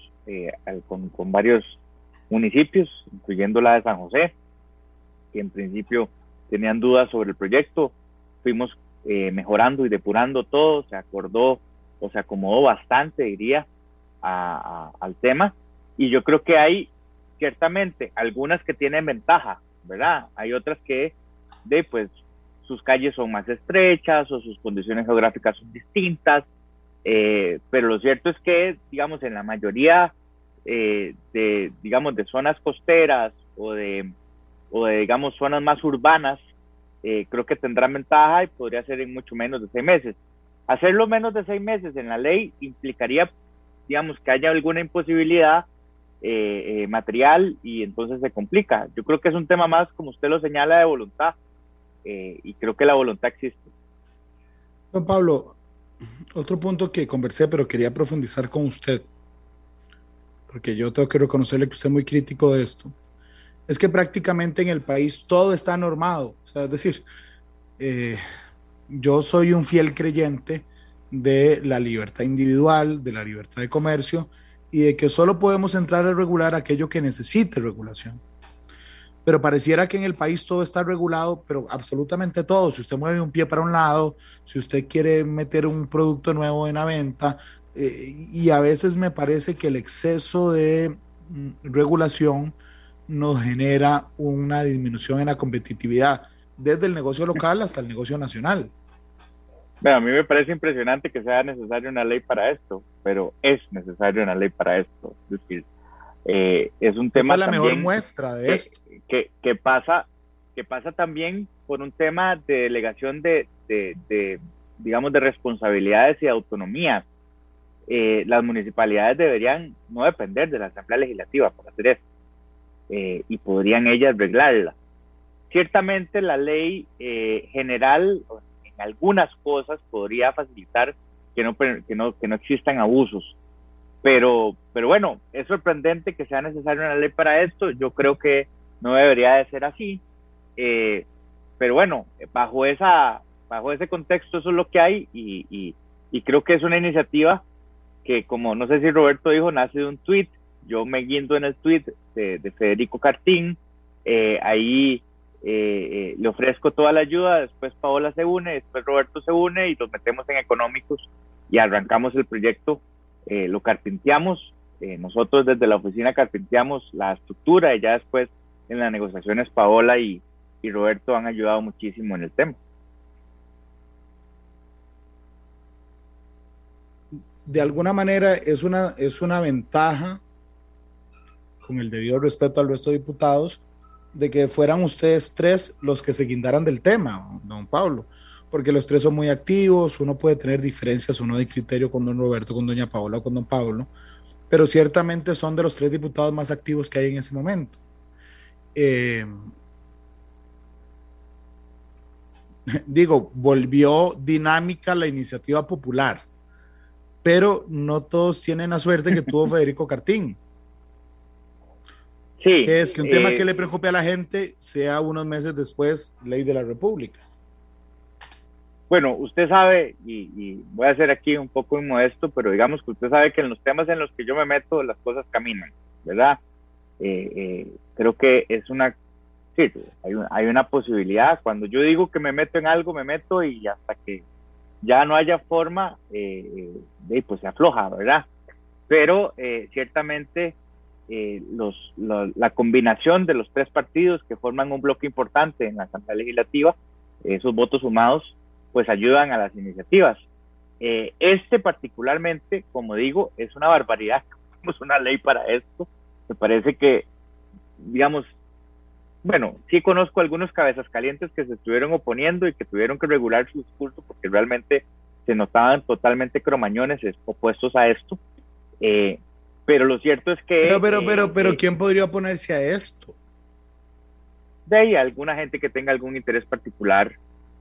municipios, incluyendo la de San José, que en principio tenían dudas sobre el proyecto. Fuimos mejorando y depurando todo, se acordó o se acomodó bastante, diría, al tema. Y yo creo que hay ciertamente algunas que tienen ventaja, ¿verdad? Hay otras que pues sus calles son más estrechas o sus condiciones geográficas son distintas, pero lo cierto es que, digamos, en la mayoría de zonas costeras o de digamos, zonas más urbanas, creo que tendrán ventaja y podría ser en mucho menos de 6 meses. Hacerlo menos de 6 meses en la ley implicaría, digamos, que haya alguna imposibilidad material y entonces se complica. Yo creo que es un tema más, como usted lo señala, de voluntad, y creo que la voluntad existe. Don Pablo, otro punto que conversé, pero quería profundizar con usted, porque yo tengo que reconocerle que usted es muy crítico de esto, es que prácticamente en el país todo está normado. O sea, es decir, yo soy un fiel creyente de la libertad individual, de la libertad de comercio y de que solo podemos entrar a regular aquello que necesite regulación. Pero pareciera que en el país todo está regulado, pero absolutamente todo. Si usted mueve un pie para un lado, si usted quiere meter un producto nuevo en la venta, y a veces me parece que el exceso de regulación nos genera una disminución en la competitividad, desde el negocio local hasta el negocio nacional. Bueno, a mí me parece impresionante que sea necesaria una ley para esto, pero es necesaria una ley para esto. Es decir, es un tema. Esta es la también mejor muestra de esto. Que pasa también por un tema de delegación digamos, de responsabilidades y de autonomía. Las municipalidades deberían no depender de la Asamblea Legislativa para hacer eso, y podrían ellas reglarla. Ciertamente la ley general en algunas cosas podría facilitar que no existan abusos, pero bueno, es sorprendente que sea necesaria una ley para esto. Yo creo que no debería de ser así, pero bueno, bajo ese contexto eso es lo que hay, y creo que es una iniciativa que, como no sé si Roberto dijo, nace de un tweet. Yo me guindo en el tweet de Federico Cartín. Ahí le ofrezco toda la ayuda, después Paola se une, después Roberto se une y los metemos en económicos y arrancamos el proyecto. Lo carpinteamos, nosotros desde la oficina carpinteamos la estructura, y ya después en las negociaciones Paola y Roberto han ayudado muchísimo en el tema. De alguna manera es una ventaja, con el debido respeto al resto de diputados, de que fueran ustedes 3 los que se guindaran del tema, don Pablo, porque los 3 son muy activos. Uno puede tener diferencias o no de criterio con don Roberto, con doña Paola o con don Pablo, pero ciertamente son de los 3 diputados más activos que hay en ese momento. Digo, volvió dinámica la iniciativa popular, pero no todos tienen la suerte que tuvo Federico Cartín. Sí, que es que un tema que le preocupe a la gente sea unos meses después ley de la República. Bueno, usted sabe, y voy a ser aquí un poco inmodesto, pero digamos que usted sabe que en los temas en los que yo me meto las cosas caminan, ¿verdad? Creo que es sí, hay una posibilidad. Cuando yo digo que me meto en algo, me meto, y hasta que ya no haya forma, pues se afloja, ¿verdad? pero ciertamente la combinación de los tres partidos que forman un bloque importante en la Asamblea Legislativa, esos votos sumados, pues ayudan a las iniciativas. Particularmente, como digo, es una barbaridad que tenemos una ley para esto. Me parece que, digamos, bueno, sí conozco algunos cabezas calientes que se estuvieron oponiendo y que tuvieron que regular su discurso porque realmente se notaban totalmente cromañones opuestos a esto. Pero lo cierto es que... Pero ¿quién podría oponerse a esto? De ahí alguna gente que tenga algún interés particular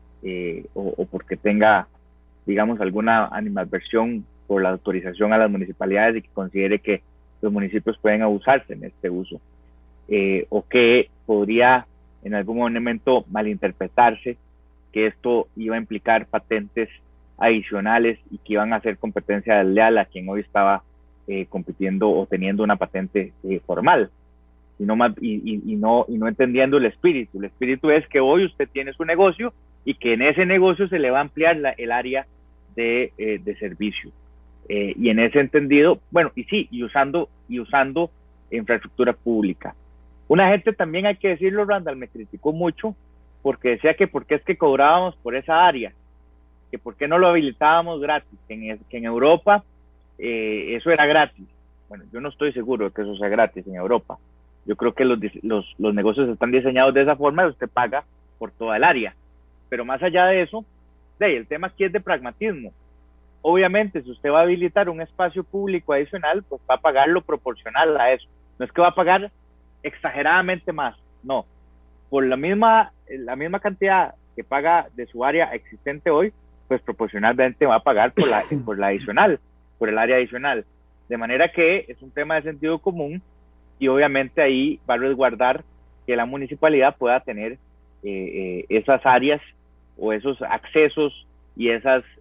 o porque tenga, digamos, alguna animadversión por la autorización a las municipalidades y que considere que los municipios pueden abusarse en este uso. O que podría en algún momento malinterpretarse que esto iba a implicar patentes adicionales y que iban a hacer competencia desleal a quien hoy estaba compitiendo o teniendo una patente formal, y no entendiendo el espíritu. El espíritu es que hoy usted tiene su negocio y que en ese negocio se le va a ampliar el área de servicio. Y en ese entendido, bueno, y usando infraestructura pública. Una gente también, hay que decirlo, Randall, me criticó mucho porque decía que por qué es que cobrábamos por esa área, que por qué no lo habilitábamos gratis, que en Europa eso era gratis. Bueno, yo no estoy seguro de que eso sea gratis en Europa. Yo creo que los negocios están diseñados de esa forma y usted paga por toda el área. Pero más allá de eso, el tema aquí es de pragmatismo. Obviamente, si usted va a habilitar un espacio público adicional, pues va a pagar lo proporcional a eso. No es que va a pagar exageradamente más, no. Por la misma cantidad que paga de su área existente hoy, pues proporcionalmente va a pagar por la adicional, por el área adicional. De manera que es un tema de sentido común y obviamente ahí va a resguardar que la municipalidad pueda tener esas áreas o esos accesos y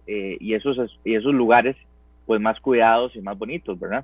esos lugares pues más cuidados y más bonitos, ¿verdad?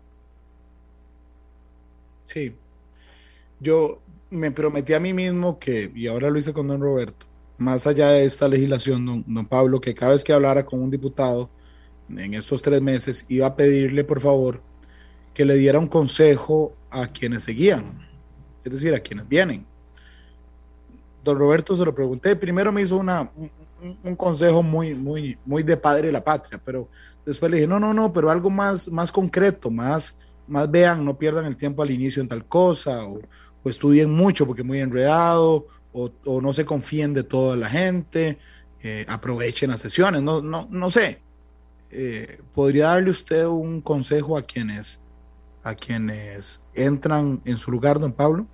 Sí. Yo me prometí a mí mismo que, y ahora lo hice con don Roberto, más allá de esta legislación, don Pablo, que cada vez que hablara con un diputado en estos 3 meses, iba a pedirle, por favor, que le diera un consejo a quienes seguían, es decir, a quienes vienen. Don Roberto se lo pregunté, primero me hizo un consejo muy de padre de la patria, pero después le dije, no, pero algo más concreto, más vean, no pierdan el tiempo al inicio en tal cosa, o estudien mucho porque es muy enredado, o no se confíen de toda la gente, aprovechen las sesiones, no sé. ¿Podría darle usted un consejo a quienes entran en su lugar, don Pablo?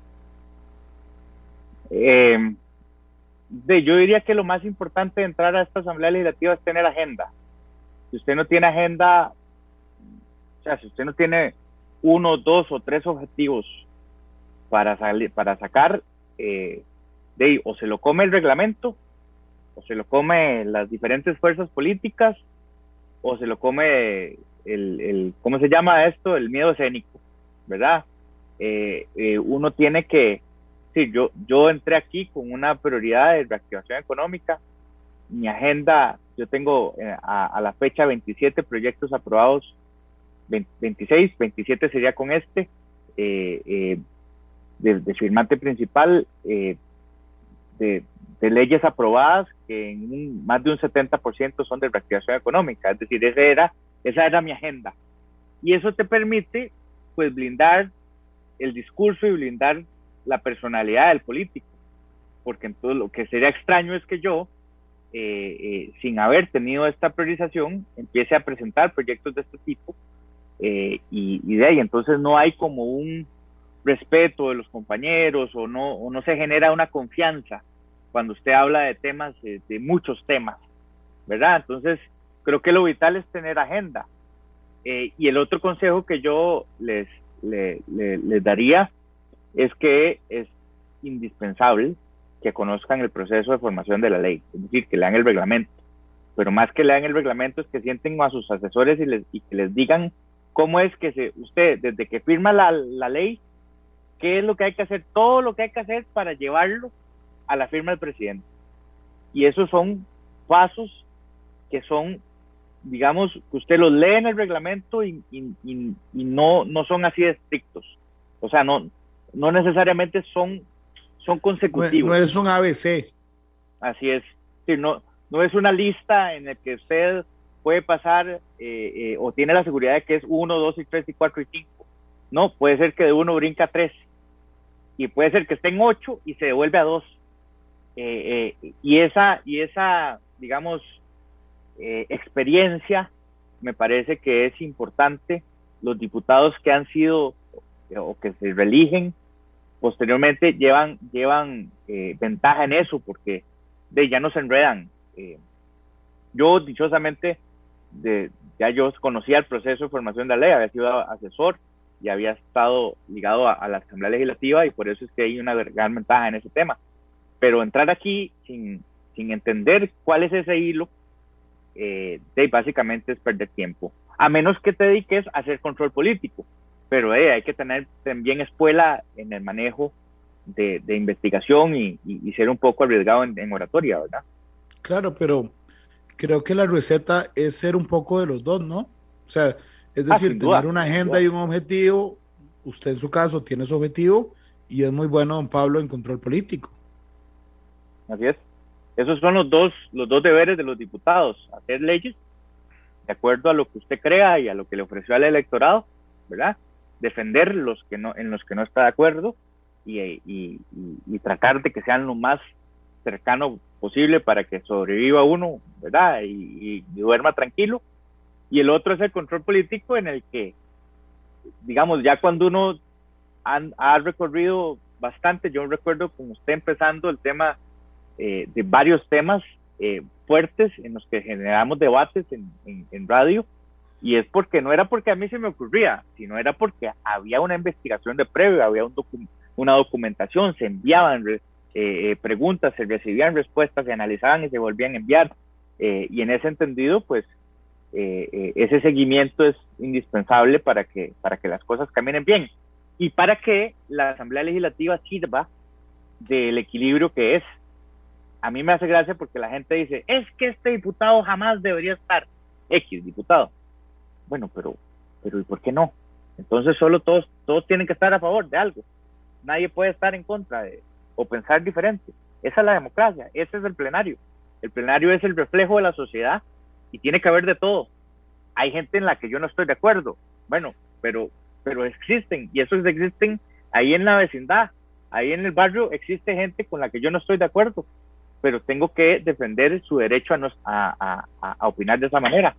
Yo diría que lo más importante de entrar a esta Asamblea Legislativa es tener agenda. Si usted no tiene agenda, o sea, si usted no tiene 1, 2 o 3 objetivos para sacar, o se lo come el reglamento, o se lo come las diferentes fuerzas políticas, o se lo come ¿cómo se llama esto? El miedo escénico, ¿verdad? Uno tiene que, sí, yo entré aquí con una prioridad de reactivación económica. Mi agenda, yo tengo a la fecha 27 proyectos aprobados, 26, 27 sería con de firmante principal, de leyes aprobadas que en más de un 70% son de reactivación económica, es decir, esa era mi agenda. Y eso te permite, pues, blindar el discurso y blindar la personalidad del político, porque entonces lo que sería extraño es que yo, sin haber tenido esta priorización, empiece a presentar proyectos de este tipo, y de ahí entonces no hay como un respeto de los compañeros o no se genera una confianza cuando usted habla de temas, de muchos temas, ¿verdad? Entonces creo que lo vital es tener agenda. Y el otro consejo que yo les daría es que es indispensable que conozcan el proceso de formación de la ley, es decir, que lean el reglamento, pero más que lean el reglamento es que sienten a sus asesores y que les digan cómo es que usted, desde que firma la ley, qué es lo que hay que hacer, todo lo que hay que hacer para llevarlo a la firma del presidente. Y esos son pasos que son digamos, que usted los lee en el reglamento y no son así de estrictos. O sea, no necesariamente son consecutivos. No es un ABC. Así es. Sí, no es una lista en la que usted puede pasar o tiene la seguridad de que es 1, 2, 3, 4 y 5. No, puede ser que de 1 brinca a 3. Y puede ser que esté en 8 y se devuelve a 2. Y esa, digamos, experiencia me parece que es importante. Los diputados que han sido o que se reeligen posteriormente llevan ventaja en eso, porque ya no se enredan. Yo dichosamente ya yo conocía el proceso de formación de la ley, había sido asesor y había estado ligado a la Asamblea Legislativa, y por eso es que hay una gran ventaja en ese tema. Pero entrar aquí sin entender cuál es ese hilo, básicamente es perder tiempo, a menos que te dediques a hacer control político. Pero hay que tener también escuela en el manejo de investigación y ser un poco arriesgado en oratoria, ¿verdad? Claro, pero creo que la receta es ser un poco de los dos, ¿no? O sea, es decir, tener una agenda y un objetivo. Usted en su caso tiene su objetivo y es muy bueno, don Pablo, en control político. Así es. Esos son los dos deberes de los diputados: hacer leyes de acuerdo a lo que usted crea y a lo que le ofreció al electorado, ¿verdad? Defender en los que no está de acuerdo y tratar de que sean lo más cercano posible para que sobreviva uno, ¿verdad? Y duerma tranquilo. Y el otro es el control político, en el que, digamos, ya cuando uno ha recorrido bastante, yo recuerdo con usted empezando el tema de varios temas fuertes en los que generamos debates en radio, y es porque no era porque a mí se me ocurría, sino era porque había una investigación de previo, había una documentación, se enviaban preguntas, se recibían respuestas, se analizaban y se volvían a enviar, y en ese entendido, pues, ese seguimiento es indispensable para que las cosas caminen bien y para que la Asamblea Legislativa sirva del equilibrio que es. A mí me hace gracia porque la gente dice, es que este diputado jamás debería estar, X diputado. Bueno, pero ¿y por qué no? Entonces solo todos tienen que estar a favor de algo. Nadie puede estar en contra o pensar diferente. Esa es la democracia, ese es el plenario. El plenario es el reflejo de la sociedad y tiene que haber de todo. Hay gente en la que yo no estoy de acuerdo. Bueno, pero existen, y esos existen ahí en la vecindad, ahí en el barrio existe gente con la que yo no estoy de acuerdo, pero tengo que defender su derecho a opinar de esa manera.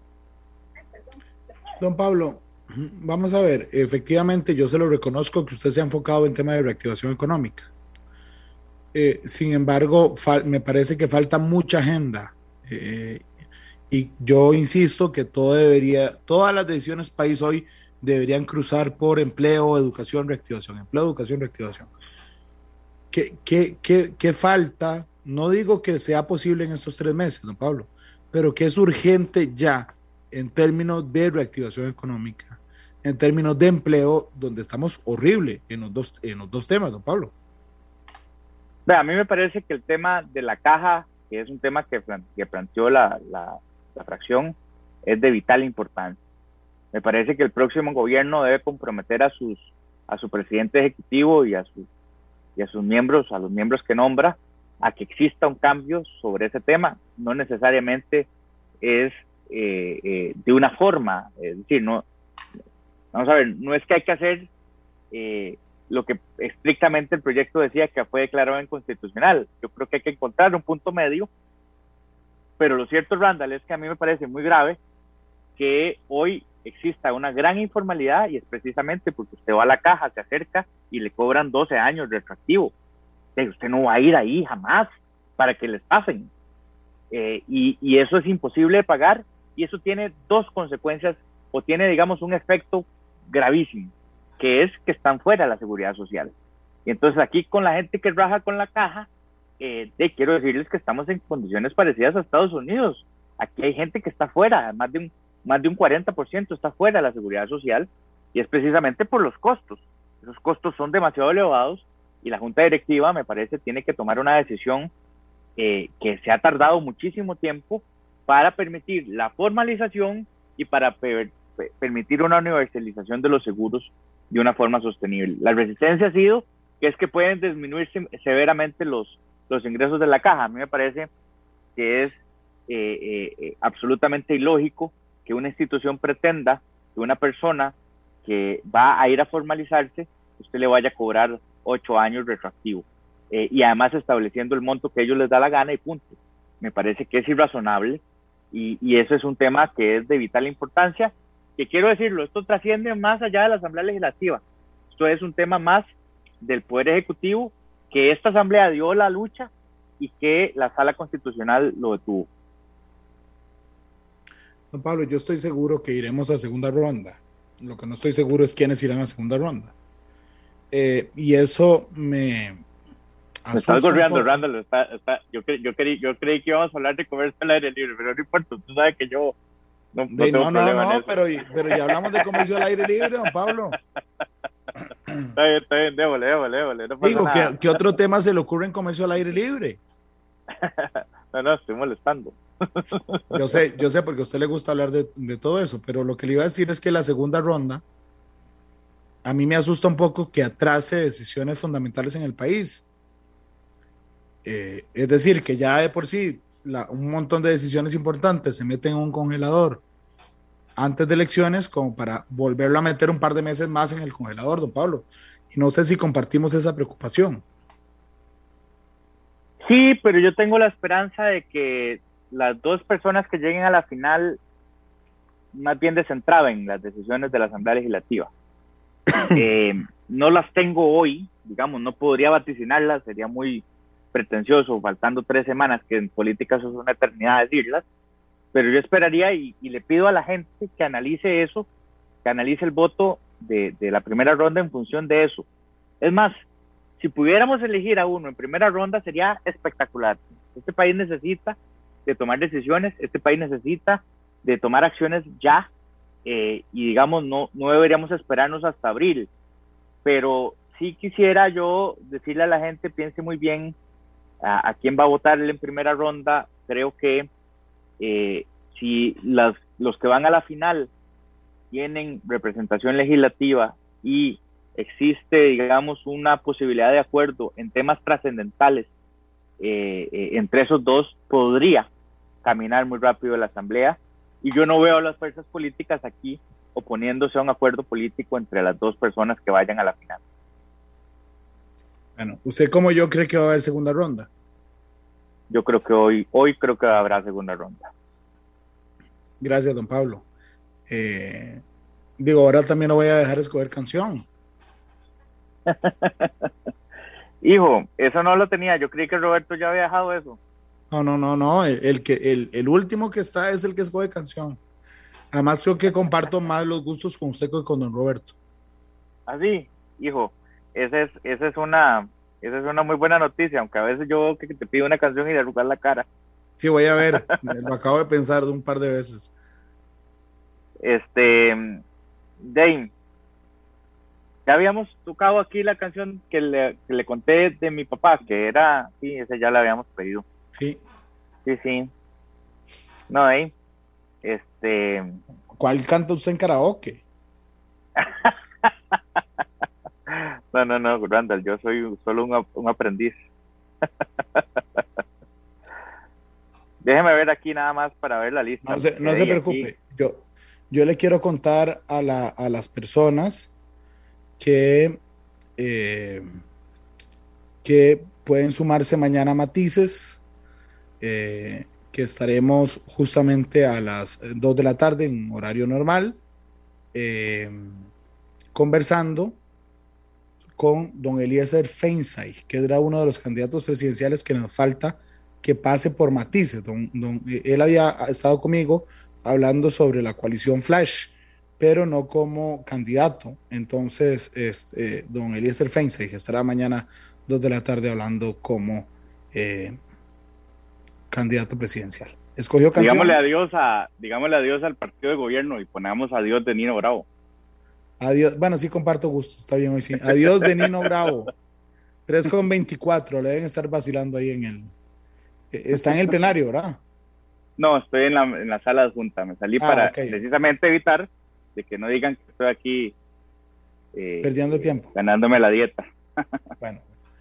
Don Pablo, vamos a ver, efectivamente yo se lo reconozco que usted se ha enfocado en tema de reactivación económica. Sin embargo, me parece que falta mucha agenda. Y yo insisto que todas las decisiones país hoy deberían cruzar por empleo, educación, reactivación, empleo, educación, reactivación. ¿Qué falta? No digo que sea posible en estos 3 meses, don Pablo, pero que es urgente ya en términos de reactivación económica, en términos de empleo, donde estamos horrible en los dos temas, don Pablo. A mí me parece que el tema de la caja, que es un tema que planteó la fracción, es de vital importancia. Me parece que el próximo gobierno debe comprometer a su presidente ejecutivo y a sus miembros, a los miembros que nombra, a que exista un cambio sobre ese tema. No necesariamente es de una forma, es decir, no, vamos a ver, no es que hay que hacer lo que estrictamente el proyecto decía que fue declarado inconstitucional. Yo creo que hay que encontrar un punto medio, pero lo cierto, Randall, es que a mí me parece muy grave que hoy exista una gran informalidad, y es precisamente porque usted va a la caja, se acerca y le cobran 12 años retroactivo. Usted no va a ir ahí jamás para que les pasen. Y eso es imposible de pagar, y eso tiene 2 consecuencias, o tiene, digamos, un efecto gravísimo, que es que están fuera de la seguridad social. Y entonces aquí, con la gente que raja con la caja, quiero decirles que estamos en condiciones parecidas a Estados Unidos. Aquí hay gente que está fuera, más de un 40% está fuera de la seguridad social, y es precisamente por los costos. Esos costos son demasiado elevados, y la Junta Directiva, me parece, tiene que tomar una decisión que se ha tardado muchísimo tiempo para permitir la formalización y para permitir una universalización de los seguros de una forma sostenible. La resistencia ha sido que es que pueden disminuir severamente los ingresos de la caja. A mí me parece que es absolutamente ilógico que una institución pretenda que una persona que va a ir a formalizarse, usted le vaya a cobrar 8 años retroactivo, y además estableciendo el monto que ellos les da la gana y punto. Me parece que es irrazonable, y eso es un tema que es de vital importancia, que quiero decirlo, esto trasciende más allá de la Asamblea Legislativa. Esto es un tema más del Poder Ejecutivo, que esta Asamblea dio la lucha y que la Sala Constitucional lo detuvo. Don Pablo, yo estoy seguro que iremos a segunda ronda. Lo que no estoy seguro es quiénes irán a segunda ronda. Y eso me estás gorreando, Randall. Yo creí que íbamos a hablar de comercio al aire libre, pero no importa. Tú sabes que yo no tengo problema en eso. Pero ya hablamos de comercio al aire libre, don Pablo. Está bien, déjole. No pasa Digo, nada. ¿qué otro tema se le ocurre en comercio al aire libre? No, estoy molestando. Yo sé, porque a usted le gusta hablar de todo eso, pero lo que le iba a decir es que la segunda ronda, a mí me asusta un poco que atrase decisiones fundamentales en el país. Es decir, que ya de por sí un montón de decisiones importantes se meten en un congelador antes de elecciones como para volverlo a meter un par de meses más en el congelador, don Pablo. Y no sé si compartimos esa preocupación. Sí, pero yo tengo la esperanza de que las dos personas que lleguen a la final más bien desentraben las decisiones de la Asamblea Legislativa. No las tengo hoy, digamos, no podría vaticinarlas, sería muy pretencioso, faltando 3 semanas, que en política eso es una eternidad decirlas, pero yo esperaría y le pido a la gente que analice eso, que analice el voto de la primera ronda en función de eso. Es más, si pudiéramos elegir a uno en primera ronda sería espectacular. Este país necesita de tomar decisiones, este país necesita de tomar acciones ya, y digamos, no deberíamos esperarnos hasta abril, pero sí quisiera yo decirle a la gente, piense muy bien a quién va a votar en primera ronda. Creo que si los que van a la final tienen representación legislativa y existe, digamos, una posibilidad de acuerdo en temas trascendentales entre esos dos, podría caminar muy rápido la Asamblea, y yo no veo a las fuerzas políticas aquí oponiéndose a un acuerdo político entre las dos personas que vayan a la final. Bueno, ¿usted como yo cree que va a haber segunda ronda? Yo creo que hoy creo que habrá segunda ronda. Gracias, don Pablo. Digo, ahora también no voy a dejar escoger canción. Hijo, eso no lo tenía. Yo creí que Roberto ya había dejado eso. No. El último que está es el que escoge canción. Además, creo que comparto más los gustos con usted que con don Roberto. Así, hijo, esa es una muy buena noticia, aunque a veces yo veo que te pido una canción y le arrugas la cara. Sí, voy a ver. Lo acabo de pensar de un par de veces. Dame, ya habíamos tocado aquí la canción que le conté de mi papá, que era, sí, esa ya la habíamos pedido. Sí. Sí. No, Dame, ¿Cuál canta usted en karaoke? No, Randall, yo soy solo un aprendiz. Déjeme ver aquí nada más para ver la lista. No se preocupe. Yo le quiero contar a las personas que pueden sumarse mañana a Matices, que estaremos justamente a las 2 de la tarde en horario normal, conversando con don Eliezer Feinstein, que era uno de los candidatos presidenciales que nos falta que pase por Matices. Él había estado conmigo hablando sobre la coalición Flash, pero no como candidato. Entonces, don Eliezer Feinstein, que estará mañana 2 de la tarde hablando como candidato presidencial. Escogió canción. Digámosle adiós al partido de gobierno y ponemos adiós de Nino Bravo. Adiós, bueno, sí comparto gusto, está bien hoy sí. Adiós de Nino Bravo. 3:24, le deben estar vacilando ahí está en el plenario, ¿verdad? No, estoy en la sala de junta. Me salí para precisamente evitar de que no digan que estoy aquí perdiendo tiempo, ganándome la dieta. Bueno,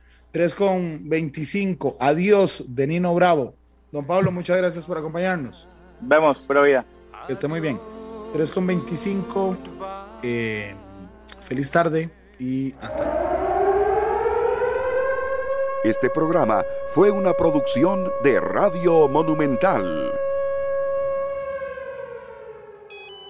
3:25. Adiós de Nino Bravo. Don Pablo, muchas gracias por acompañarnos. Vemos, pura vida. Que esté muy bien. 3:25. Feliz tarde y hasta luego. Este programa fue una producción de Radio Monumental.